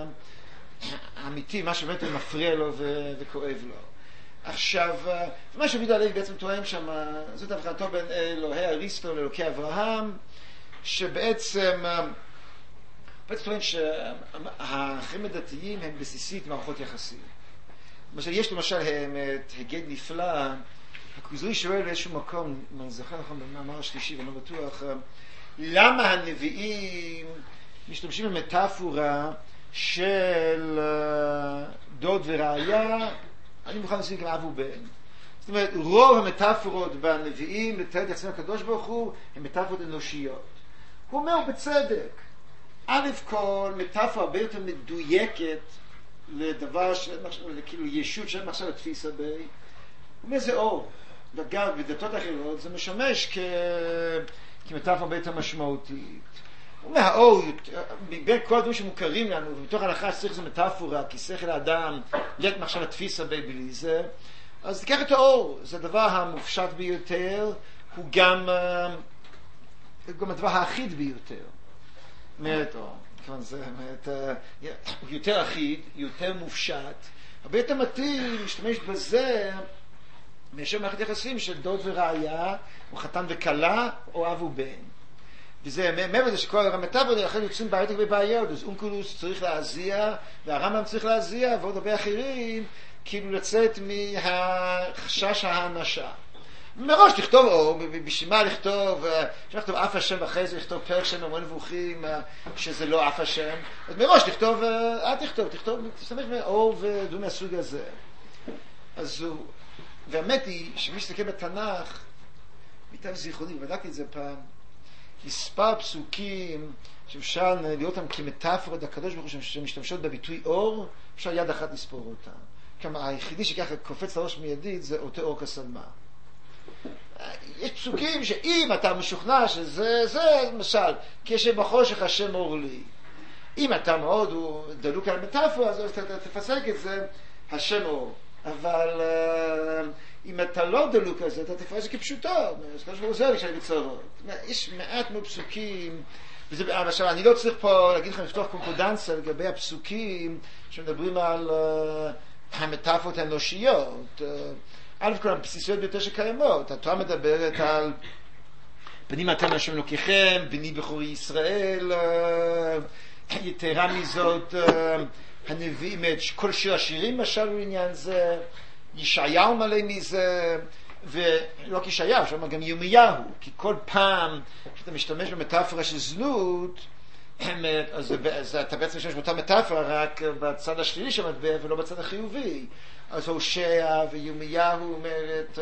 האמיתי, מה שבאמת מפריע לו ו- וכואב לו. עכשיו, מה שבידה הלוי בעצם טוען שם, זאת הבחנתו בין אלוהי אריסטו לאלוקי אברהם, שבעצם בעצם טוען שהאחים הדתיים הם בסיסית מערכות יחסים. למשל, יש למשל את הגד נפלא, הכוזרי שואל באיזשהו מקום, אם אני זוכר נכון במאמר השלישי ואני לא בטוח, למה הנביאים משתמשים במטאפורה של דוד ורעיה, אני מוכן לשים כאב ובן. זאת אומרת, רוב המטאפורות בנביאים לתאר את יחסים הקדוש ברוך הוא הן מטאפורות אנושיות. הוא אומר בצדק, א' כל מטאפורה הרבה יותר מדויקת לדבר של כאילו ישות של מחשב התפיסה בי, הוא אומר זה אור. ואגב, בדתות אחרות זה משמש כ... כמטאפורה הרבה יותר משמעותית. הוא אומר, האור, בין כל הדברים שמוכרים לנו, ומתוך ההלכה שצריך איזו מטאפורה, כי שכל האדם להיות מחשב התפיסה בי בלי זה, אז תיקח את האור, זה הדבר המופשט ביותר, הוא גם, גם הדבר האחיד ביותר. אומרת, או, כמובן זה, אומרת, הוא יותר אחיד, יותר מופשט, הרבה יותר מתאים להשתמש בזה, מאשר מערכת יחסים של דוד ורעיה, או חתן וכלה, או אב ובן. וזה, מעבר לזה שכל המטאפורות אחרי יוצאים בעיות ובבעיות, אז אונקולוס צריך להזיע, והרמב"ם צריך להזיע, ועוד הרבה אחרים, כאילו לצאת מהחשש ההאנשה. מראש תכתוב אור, בשביל מה לכתוב, אפשר לכתוב אף השם ואחרי זה לכתוב פרק שם המון נבוכים, שזה לא אף השם, אז מראש תכתוב, אל תכתוב, תכתוב, תשתמש באור ודברים מהסוג הזה. אז הוא, והאמת היא שמי שתסתכל בתנ"ך, מיטב זיכרוני, בדקתי את זה פעם, מספר פסוקים שאפשר לראות אותם כמטאפורות הקדוש ברוך הוא שמשתמשות בביטוי אור, אפשר יד אחת לספור אותם. כמה היחידי שככה קופץ לראש מיידית זה אותו אור כסלמה. יש פסוקים שאם אתה משוכנע שזה, זה למשל, כשבחושך השם אור לי. אם אתה מאוד דלוק על מטאפורה, אז אתה תפסק את זה, השם אור. אבל אם אתה לא דלוק על זה, אתה תפסק כפשוטו. אז כמו שהוא עוזר לי כשאני בצורות. יש מעט מאוד פסוקים, וזה, עכשיו, אני לא צריך פה להגיד לכם לפתוח קונקורדנסיה לגבי הפסוקים שמדברים על uh, המטאפורות האנושיות. א' כל הבסיסיות ביותר שקיימות. התורה מדברת על בנים אתם השם אלוקיכם, בני בכורי ישראל, uh, יתרה מזאת, uh, הנביאים, כל שיר השירים משל הוא עניין זה, ישעיהו מלא מזה, ולא רק ישעיהו, שאומר גם ירמיהו, כי כל פעם שאתה משתמש במטאפורה של זנות, אז, אז אתה בעצם משתמש באותה מטאפורה רק בצד השלילי של המטבע ולא בצד החיובי. אז הושע וירמיהו אומרת,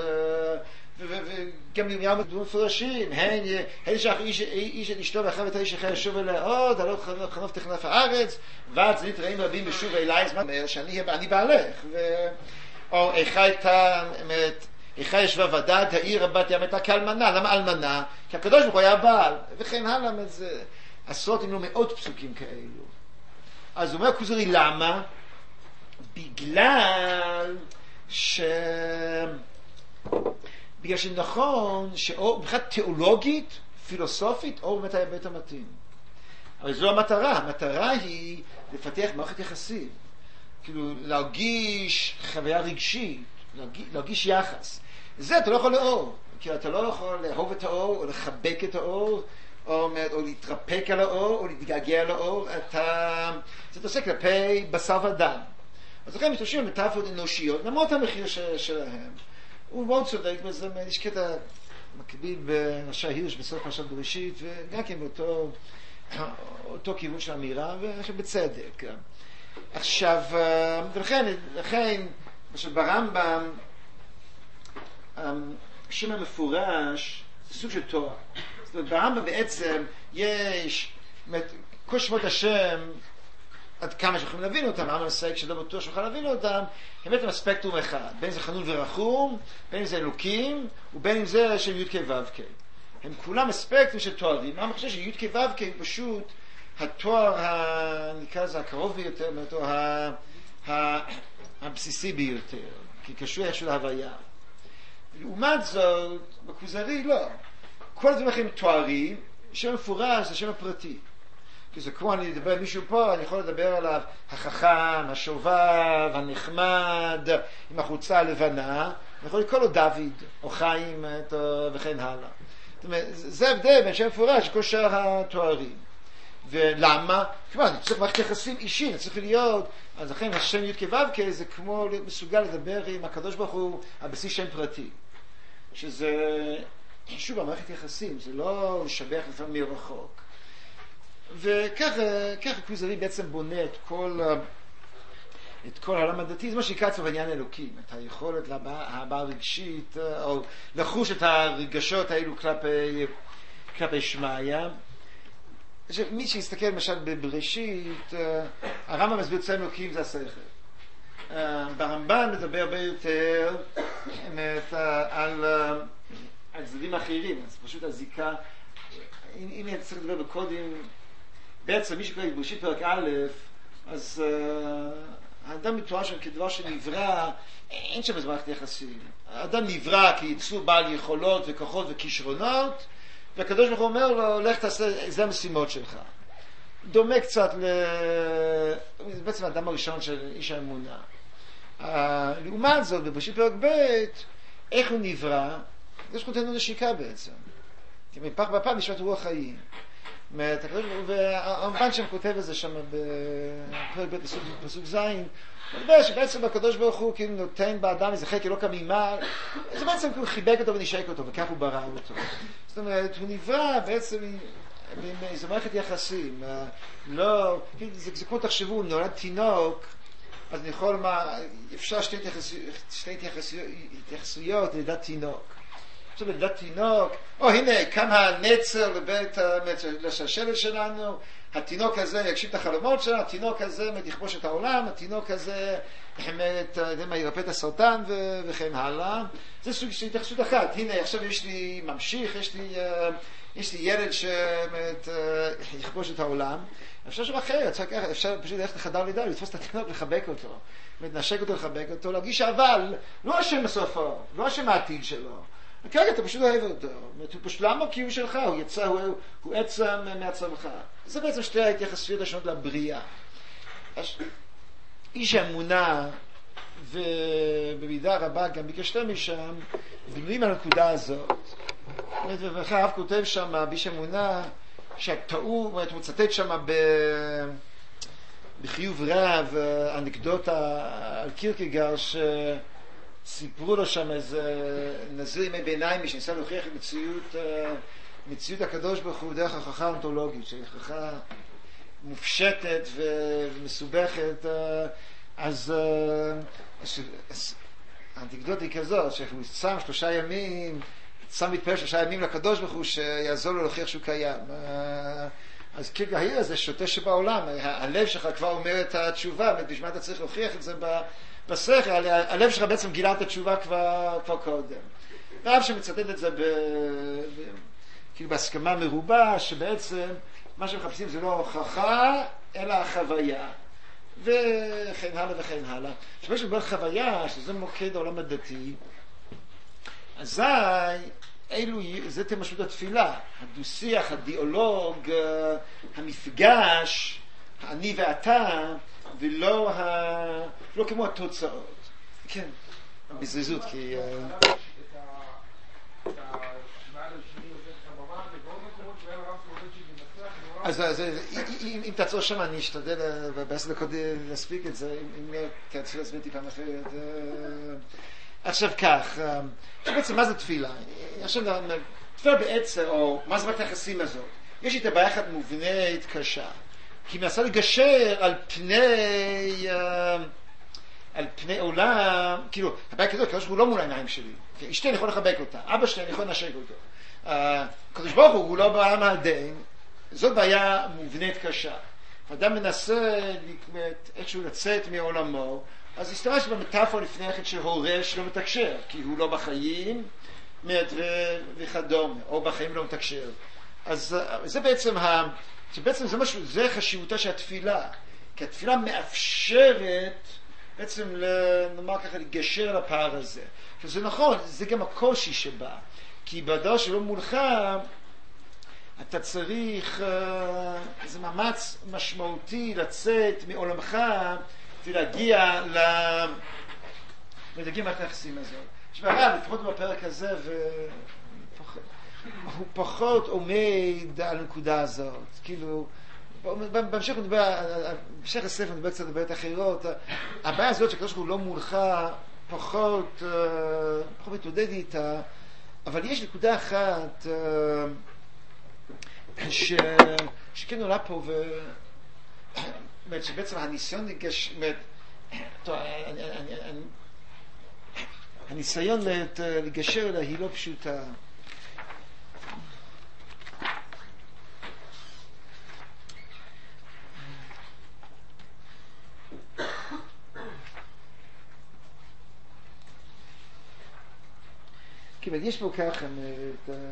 וגם ירמיהו מדברים מפורשים, הן שאח איש את אשתו ואחריו את האיש אחר ישוב אליה עוד, הלא חנוף תכנף הארץ, ועד זנית רעים רבים בשוב אליי, זמן אומר שאני בעלך. או איכה הייתה, איכה ישבה ודד, העיר הבת ימתה כאלמנה. למה אלמנה? כי הקדוש ברוך הוא היה בעל, וכן הלאה. זה עשרות אם לא מאות פסוקים כאלו. אז הוא אומר כוזרי, למה? בגלל ש... בגלל שנכון שאור, מבחינת תיאולוגית, פילוסופית, אור באמת היה בית המתאים. אבל זו המטרה. המטרה היא לפתח מערכת יחסים. כאילו, להרגיש חוויה רגשית, להרגיש, להרגיש יחס. זה אתה לא יכול לאור. כי אתה לא יכול לאהוב את האור, או לחבק את האור, או, או להתרפק על האור, או להתגעגע על האור. אתה... זה אתה עושה כלפי בשר ודם. אז לכן משתמשים במטאפורות אנושיות, למרות המחיר ש... שלהם. הוא מאוד צודק בזה, יש קטע מקביל בראשי הירש בסוף פרשת בראשית, וגם כן באותו אותו כיוון של אמירה, ועכשיו בצדק. עכשיו, ולכן, לכן, עכשיו ברמב"ם, השם המפורש, זה סוג של תואר. זאת אומרת, ברמב"ם בעצם יש, כל שמות השם, עד כמה שיכולים להבין אותם, העם המסייג שלא בטוח שיוכל להבין אותם, הם בעצם הספקטרום אחד, בין אם זה חנון ורחום, בין אם זה אלוקים, ובין אם זה של י' כ' ו' כ'. הם כולם הספקטרום של תוארים. מה אני חושב שי' כ' ו' כ' פשוט התואר, נקרא לזה הקרוב ביותר, או הבסיסי ביותר, כי קשור איכשהו להוויה. לעומת זאת, בכוזרי לא. כל הדברים אחרים תוארים, שם מפורש זה שם הפרטי. כי זה כמו אני אדבר עם מישהו פה, אני יכול לדבר עליו החכם, השובב, הנחמד, עם החולצה הלבנה, אני יכול לקרוא לו דוד, או חיים, וכן הלאה. זאת אומרת, זה הבדל בין שם מפורש, כל שאר התוארים. ולמה? כלומר, אני צריך מערכת יחסים אישי, אני צריך להיות, אז לכן השם י' כ' ו' כ' זה כמו מסוגל לדבר עם הקדוש ברוך הוא, הבסיס שם פרטי. שזה, שוב, המערכת יחסים, זה לא לשבח לפעמים מרחוק. וככה כוזרי בעצם בונה את כל, את כל העולם הדתי, זה מה שיקרא אצלו בעניין אלוקים, את היכולת להבעה רגשית, או לחוש את הרגשות האלו כלפי, כלפי שמעיה. מי שיסתכל למשל בבראשית, הרמב"ם מסביר אצל אלוקים זה השכל. ברמב"ן מדבר הרבה יותר על, על צדדים אחרים, אז פשוט הזיקה, אם, אם אני צריך לדבר בקודים, בעצם מי שקורא בראשית פרק א', אז uh, האדם מתואר שם כדבר שנברא, אין שם איזה מערכת יחסים. האדם נברא כיצור בעל יכולות וכוחות וכישרונות, והקדוש ברוך הוא אומר לו, לך תעשה, זה המשימות שלך. דומה קצת ל... זה בעצם האדם הראשון של איש האמונה. Uh, לעומת זאת, בראשית פרק ב', איך הוא נברא? זה זכותנו נשיקה בעצם. כי מפח בפעם נשמת רוח חיים. והרמב"ן שם כותב את זה שם בפרק ב' פסוק ז', הוא מדבר שבעצם הקדוש ברוך הוא כאילו נותן באדם איזה חלק אלוקא ממעל, זה בעצם הוא חיבק אותו ונשק אותו, וכך הוא ברא אותו. זאת אומרת, הוא נברא בעצם מאיזו מערכת יחסים, לא, זה, זה כמו תחשבו, הוא נולד תינוק, אז אני יכול מה, אפשר שתי התייחסויות, שתי התייחסויות לידת תינוק. עכשיו לידת תינוק, או הנה, קם הנצר לבית לשלשלת שלנו, התינוק הזה יגשים את החלומות שלנו, התינוק הזה יכבוש את העולם, התינוק הזה ירפא את הסרטן וכן הלאה. זה סוג של התייחסות אחת. הנה, עכשיו יש לי ממשיך, יש לי, יש לי ילד שיכבוש את העולם. אפשר שם אחרת, אפשר פשוט ללכת לחדר לידה, לתפוס את התינוק, לחבק אותו, לנשק אותו, לחבק אותו, להרגיש אבל, לא השם בסופו, לא השם העתיד שלו. כרגע אתה פשוט אוהב אותו, הוא פשוט למה קיום שלך, הוא יצא, הוא, הוא עצם מעצמך. זה בעצם שתי ההתייחסויות השונות לבריאה. איש האמונה, ובמידה רבה גם ביקשתם משם, בנויים על הנקודה הזאת. וכך הרב כותב שם, באיש האמונה, שהטעו, הוא מצטט שם ב... בחיוב רב, אנקדוטה על קירקגר, ש... סיפרו לו שם איזה נזיר ימי ביניים שניסה להוכיח את מציאות, מציאות הקדוש ברוך הוא דרך ההוכחה האונתולוגית, שהיא הוכחה מופשטת ומסובכת. אז האנקדוטה היא כזאת, שהוא שם שלושה ימים, שם מתפלל שלושה ימים לקדוש ברוך הוא שיעזור לו להוכיח שהוא קיים. אז כגהיר הזה שוטה שבעולם, הלב שלך כבר אומר את התשובה, בשביל מה אתה צריך להוכיח את זה ב... בשכל, הלב שלך בעצם גילה את התשובה כבר, כבר קודם. רב שמצטט את זה ב, ב, כאילו בהסכמה מרובה, שבעצם מה שמחפשים זה לא הוכחה, אלא החוויה. וכן הלאה וכן הלאה. שבעצם בעל חוויה, שזה מוקד העולם הדתי, אזי, אילו, זה תמשמעות התפילה. הדו-שיח, הדיאלוג, המפגש, אני ואתה, ולא ה... לא כמו התוצאות. כן, בזריזות, כי... אז אם תעצור שם, אני אשתדל בעשר דקות להספיק את זה, אם תעצור להסביר טיפה אחרת. עכשיו כך, שבעצם מה זה תפילה? עכשיו, תפילה בעצם, או מה זה היחסים הזאת? יש איתה בעיה אחת מובנית קשה. כי מנסה לגשר על פני, על פני עולם, כאילו, הבעיה כזאת, הקדוש ברוך הוא לא מול העיניים שלי. אשתי אני יכול לחבק אותה, אבא שלי אני יכול לנשק אותו. הקדוש ברוך הוא לא בעולם העדין, זאת בעיה מובנית קשה. אדם מנסה איכשהו לצאת מעולמו, אז השתמש במטאפורה לפני כן של הורה שלא מתקשר, כי הוא לא בחיים וכדומה, או בחיים לא מתקשר. אז זה בעצם, ה... שבעצם זה משהו, זה חשיבותה של התפילה, כי התפילה מאפשרת בעצם, נאמר ככה, לגשר על הפער הזה. שזה נכון, זה גם הקושי שבה, כי בדבר שלא מולך, אתה צריך איזה מאמץ משמעותי לצאת מעולמך ולהגיע ל... ולהגיע מערכת היחסים הזאת. שבהרב, לפחות בפרק הזה, הוא פחות עומד על הנקודה הזאת. כאילו, בהמשך נדבר, בהמשך הספר נדבר קצת בבעיות אחרות. הבעיה הזאת שהקדוש ברוך הוא לא מולך, פחות, פחות מתמודד איתה, אבל יש נקודה אחת ש... שכן עולה פה, ו... אומרת, שבעצם הניסיון לגש... טוב, אני, אני, אני... הניסיון לגשר אליה היא לא פשוטה. כי יש פה ככה את ה...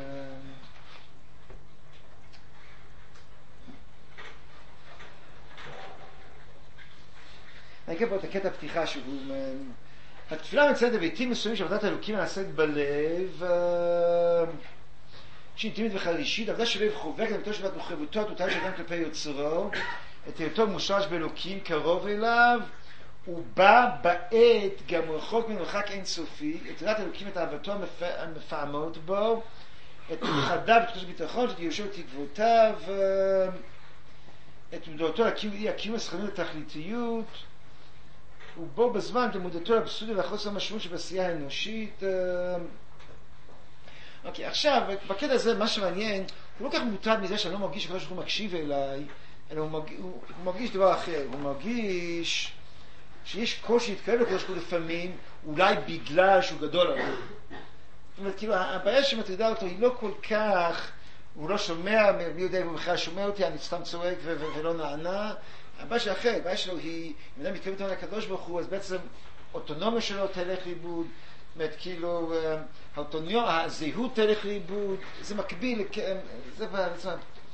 אני אקרא פה את הקטע הפתיחה שהוא... התפילה מצאת בביתים מסוימים שעבודת האלוקים נעשית בלב, שהיא אינטימית וחרישית, עבודה של לב חובקת לביתו של בת מחויבותו, תותר של אדם כלפי יוצרו, את היותו מושרש באלוקים קרוב אליו, הוא בא בעת גם רחוק ממרחק אינסופי, את יראת האלוקים את אהבתו המפעמות בו, את פחדיו, את חוש ביטחון, את יושו את תקוותיו, את מודעותו אי הקיום הסכמים לתכליתיות, ובו בזמן למודעתו לאבסורדיות והחוסר המשמעות שבעשייה האנושית. אוקיי, עכשיו, בקטע הזה, מה שמעניין, הוא לא כך מוטרד מזה שאני לא מרגיש שקדוש ברוך הוא מקשיב אליי, אלא הוא מרגיש, הוא, הוא מרגיש דבר אחר, הוא מרגיש שיש קושי להתקרב לקדוש ברוך הוא לפעמים, אולי בגלל שהוא גדול עליו. זאת אומרת, כאילו, הבעיה שמטרידה אותו היא לא כל כך, הוא לא שומע, מי יודע אם הוא בכלל שומע אותי, אני סתם צועק ו- ו- ולא נענה. הבעיה של אחרת, הבעיה שלו היא, אם אדם מתקרב איתנו לקדוש ברוך הוא, אז בעצם אוטונומיה שלו תלך לאיבוד, זאת אומרת, כאילו, האוטונומיה, הזהות תלך לאיבוד, זה מקביל, זה בעצם,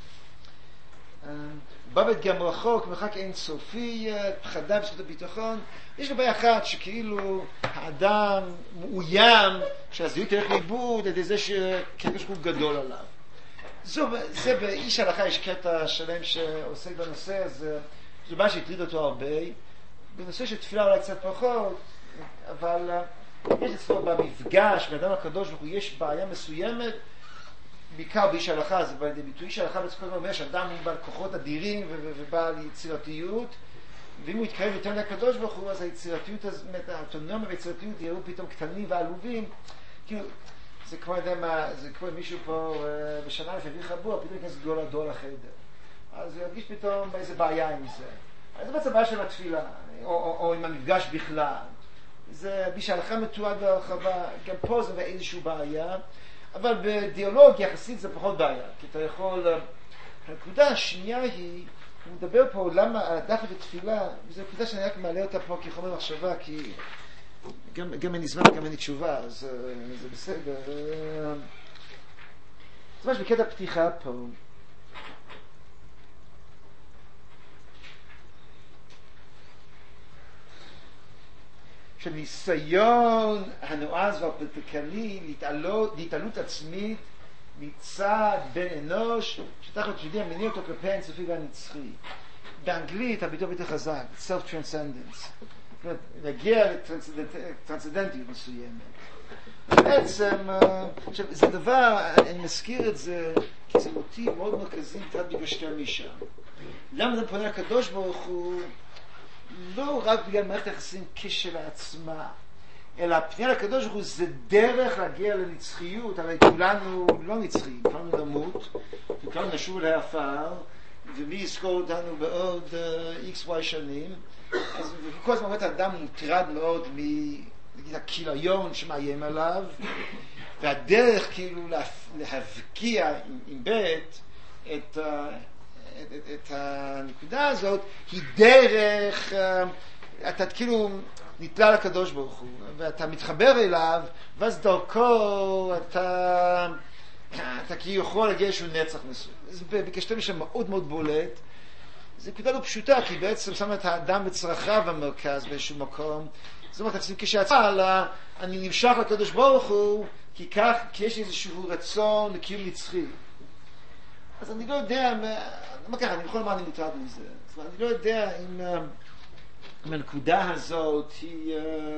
בבית גם רחוק, מרחק אין סופי, פחדה בזכות הביטחון. יש לו בעיה אחת שכאילו האדם מאוים שהזהות תלך לאיבוד על ידי זה שקדוש ברוך הוא גדול עליו. זו, זה באיש הלכה יש קטע שלם שעוסק בנושא הזה, זו בעיה שהטריד אותו הרבה, בנושא של תפילה אולי קצת פחות, אבל יש אצלו במפגש באדם הקדוש ברוך הוא יש בעיה מסוימת, בעיקר באיש הלכה, זה בידי ביטוי איש הלכה בצפון אומר שאדם הוא בעל כוחות אדירים ובעל יצירתיות, ואם הוא יתקרב יותר לקדוש ברוך הוא, אז היצירתיות, האוטונומיה והיצירתיות יראו פתאום קטנים ועלובים, כאילו, זה כמו, מה, זה כמו מישהו פה בשנה לפני חבוע, פתאום יכנס גדול הדור לחדר. אז הוא ירגיש פתאום איזה בעיה עם זה. אז זה בעצם בעיה של התפילה, או, או, או עם המפגש בכלל. זה ביש ההלכה מתועד בהרחבה, גם פה זה איזושהי בעיה, אבל בדיאלוג יחסית זה פחות בעיה, כי אתה יכול... הנקודה השנייה היא, הוא מדבר פה למה דווקא בתפילה, וזו נקודה שאני רק מעלה אותה פה כחומר מחשבה, כי גם, גם אין לי זמן, גם אין לי תשובה, אז זה בסדר. זה ממש בקטע פתיחה פה. שניסיון הנועז והפרטיקלי להתעלות, להתעלות עצמית מצד בן אנוש שתחת שיודע מניע אותו כלפי האינסופי והנצחי. באנגלית הביטוי יותר חזק, self-transcendence. להגיע לטרנסצנדנטיות מסוימת. בעצם, זה דבר, אני מזכיר את זה, כי זה מוטיב מאוד מרכזי תחת בגשתי המישה. למה זה פונה לקדוש ברוך הוא? לא רק בגלל מערכת היחסים כשלעצמה, אלא הפנייה לקדוש ברוך הוא זה דרך להגיע לנצחיות, הרי כולנו לא נצחיים, כולנו נמות, וכולנו נשוב אל העפר, ומי יזכור אותנו בעוד איקס וואי שנים. אז כל הזמן אומרת, האדם מוטרד מאוד מהכיליון שמאיים עליו, והדרך כאילו להבקיע עם, עם בית את, את, את, את הנקודה הזאת, היא דרך, אתה כאילו נתלה לקדוש ברוך הוא, ואתה מתחבר אליו, ואז דרכו אתה, אתה כאילו יכול להגיע איזשהו נצח מסוים. זה ביקשתי משם מאוד מאוד בולט. זו נקודה לא פשוטה, כי בעצם שם את האדם בצרכיו במרכז באיזשהו מקום. זאת אומרת, כשהצעה, אני נמשך לקדוש ברוך הוא, כי כך, כי יש לי איזשהו רצון לקיום נצחי. אז אני לא יודע, מה ככה, אני יכול לומר, אני מוטרד מזה. זאת אומרת, אני לא יודע אם, אם הנקודה הזאת היא,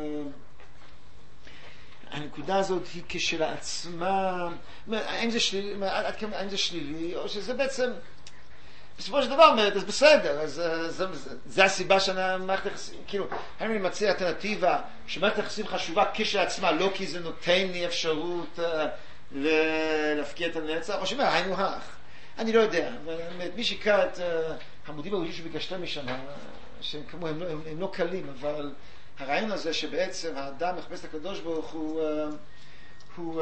הנקודה הזאת היא כשלעצמה, האם זה שלילי, האם זה שלילי, או שזה בעצם, בסופו של דבר אומרת, אז בסדר, אז זה, זה, זה הסיבה שמערכת היחסים, כאילו, אני מציע אלטרנטיבה שמערכת היחסים חשובה כשלעצמה, לא כי זה נותן לי אפשרות uh, להפקיע את הנצח, או שאומר, היינו הך. אני לא יודע, אבל מי שיקרא את uh, המודים הראשונים שביקשתם משם, שהם כמו, הם לא, הם, הם לא קלים, אבל הרעיון הזה שבעצם האדם מחפש את הקדוש ברוך הוא, uh, הוא, uh,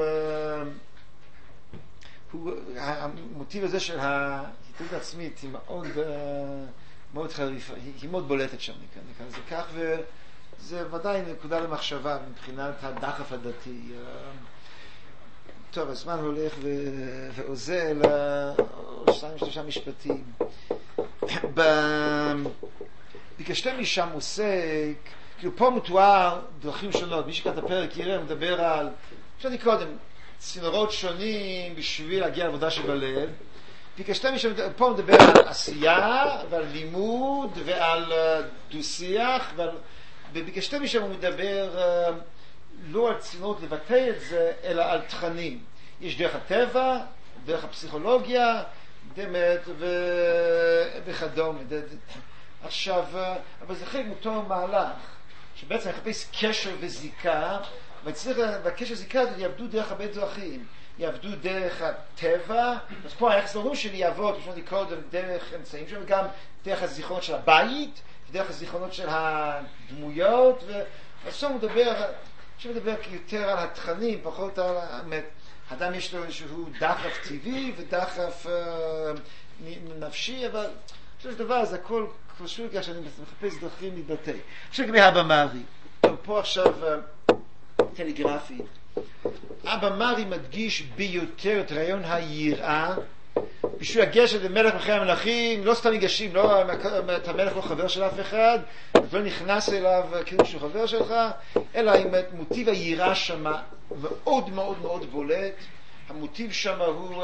הוא, המוטיב הזה של ההתעלות העצמית היא מאוד, מאוד חריפה, היא מאוד בולטת שם, נקרא לזה כך, וזה ודאי נקודה למחשבה מבחינת הדחף הדתי. טוב, הזמן הולך ועוזל, שתיים שלושה משפטים. ביקשתי משם עוסק, כאילו פה מתואר דרכים שונות, מי שקרא את הפרק יראה, מדבר על, חשבתי קודם, צינורות שונים בשביל להגיע לעבודה שבלב. ביקשתי משם, פה מדבר על עשייה ועל לימוד ועל דו-שיח, וביקשתי משם הוא מדבר לא על צינורות לבטא את זה, אלא על תכנים. יש דרך הטבע, דרך הפסיכולוגיה, דמת וכדומה. עכשיו, אבל זה חלק מאותו מהלך, שבעצם מחפש קשר וזיקה, והקשר וזיקה הזאת יעבדו דרך הרבה דרכים. יעבדו דרך הטבע, אז פה היחס להורים שלי יעבוד, כמו שאני קודם, דרך אמצעים שלנו, וגם דרך הזיכרונות של הבית, ודרך הזיכרונות של הדמויות, ועכשיו מדבר, עכשיו מדבר יותר על התכנים, פחות על, האדם יש לו איזשהו דחף טבעי ודחף uh, נפשי, אבל בסופו של דבר זה הכל קשור לכך שאני מחפש דרכים להתבטא. עכשיו לגבי אבא מרי, פה עכשיו uh, טלגרפית. אבא מרי מדגיש ביותר את רעיון היראה, בשביל הגשת למלך מלכי המלכים, לא סתם ניגשים, לא, את המלך לא חבר של אף אחד, לא נכנס אליו כאילו שהוא חבר שלך, אלא עם מוטיב היראה שמה מאוד מאוד מאוד בולט. המוטיב שמה הוא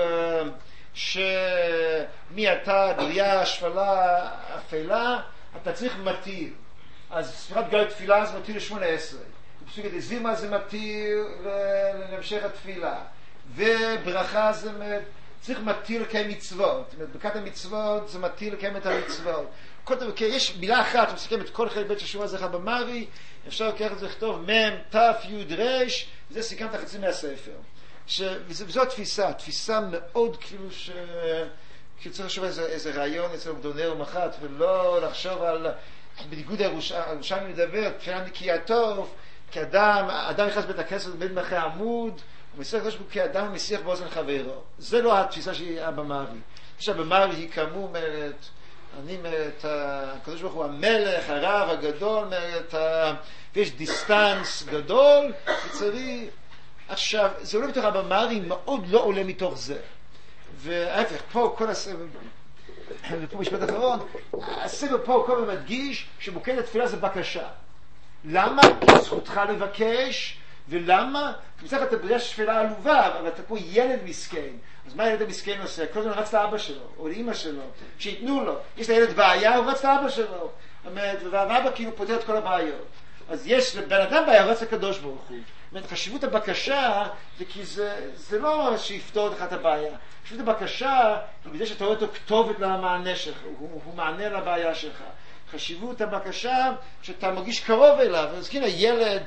שמי אתה, דריה, שפלה, אפלה, אתה צריך מתיר. אז ספירת גל תפילה זה מתיר ל-שמונה עשרה. פסוק את הזימה זה מתיר להמשך התפילה, וברכה זה צריך מתיר לקיים מצוות. ברכת המצוות זה מתיר לקיים את המצוות. יש מילה אחת שמסכם את כל חלק בית ששורה זכה במרי, אפשר לקחת את זה לכתוב מם, תף, יוד, רש, וזה סיכם את החצי מהספר. וזו התפיסה, תפיסה מאוד כאילו ש... כאילו צריך לחשוב איזה, איזה רעיון אצל אוגדונר ומחת, ולא לחשוב על, בניגוד הירושלמי מדבר, תפילה נקייה טוב, כאדם, אדם נכנס בית הכנסת ובית מלכי עמוד, הוא מסיח קדוש ברוך הוא כאדם ומסיח באוזן חברו. זה לא התפיסה שהיא אבא מרי. עכשיו במרי היא כאמור אומרת, אני אומרת, הקדוש ברוך הוא המלך, הרב הגדול, אומרת, ויש דיסטנס גדול, וצריך, עכשיו, זה עולה מתוך אבא מרי, מאוד לא עולה מתוך זה. וההפך, פה כל הסבב, ופה משפט אחרון, הסבב פה כל הזמן מדגיש שמוקד התפילה זה בקשה. למה? כי זכותך לבקש, ולמה? כי מצליח אתה בגלל שפלה עלובה, אבל אתה פה ילד מסכן. אז מה הילד המסכן עושה? כל הזמן רץ לאבא שלו, או לאמא שלו, שיתנו לו. יש לילד בעיה, הוא רץ לאבא שלו. והאבא כאילו פותר את כל הבעיות. אז יש לבן אדם בעיה, הוא רץ לקדוש ברוך הוא. זאת אומרת, חשיבות הבקשה, זה כי זה, זה לא שיפתור לך את הבעיה. חשיבות הבקשה, היא בזה שאתה רואה אותו כתובת למענה שלך, הוא, הוא מענה לבעיה שלך. חשיבות הבקשה, שאתה מרגיש קרוב אליו. אז כן, הילד,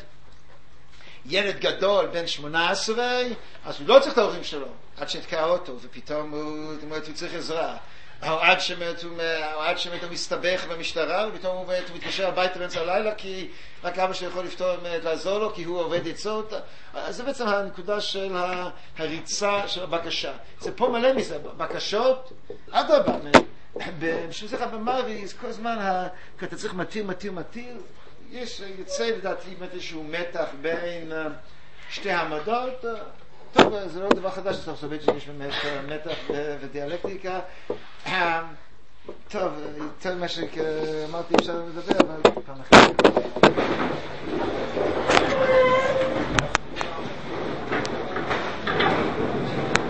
ילד גדול, בן שמונה עשרה, אז הוא לא צריך את ההורים שלו, עד שנתקע אותו, ופתאום הוא, הוא צריך עזרה. או עד שמת הוא מסתבך במשטרה, ופתאום הוא מתקשר הביתה באמצע הלילה, כי רק אבא שלו יכול לפתור, לעזור לו, כי הוא עובד עצות. אז זה בעצם הנקודה של הריצה של הבקשה. זה פה מלא מזה, בקשות, אדרבה, בשביל זה במרוויז, כל הזמן, אתה צריך מתיר, מתיר, מתיר, יש, יוצא לדעתי איזשהו מתח בין שתי העמדות. טוב, זה לא דבר חדש, סוף סוף שיש באמת מתח ודיאלקטיקה. טוב, יותר ממה שאמרתי אפשר לדבר, אבל פעם אחת.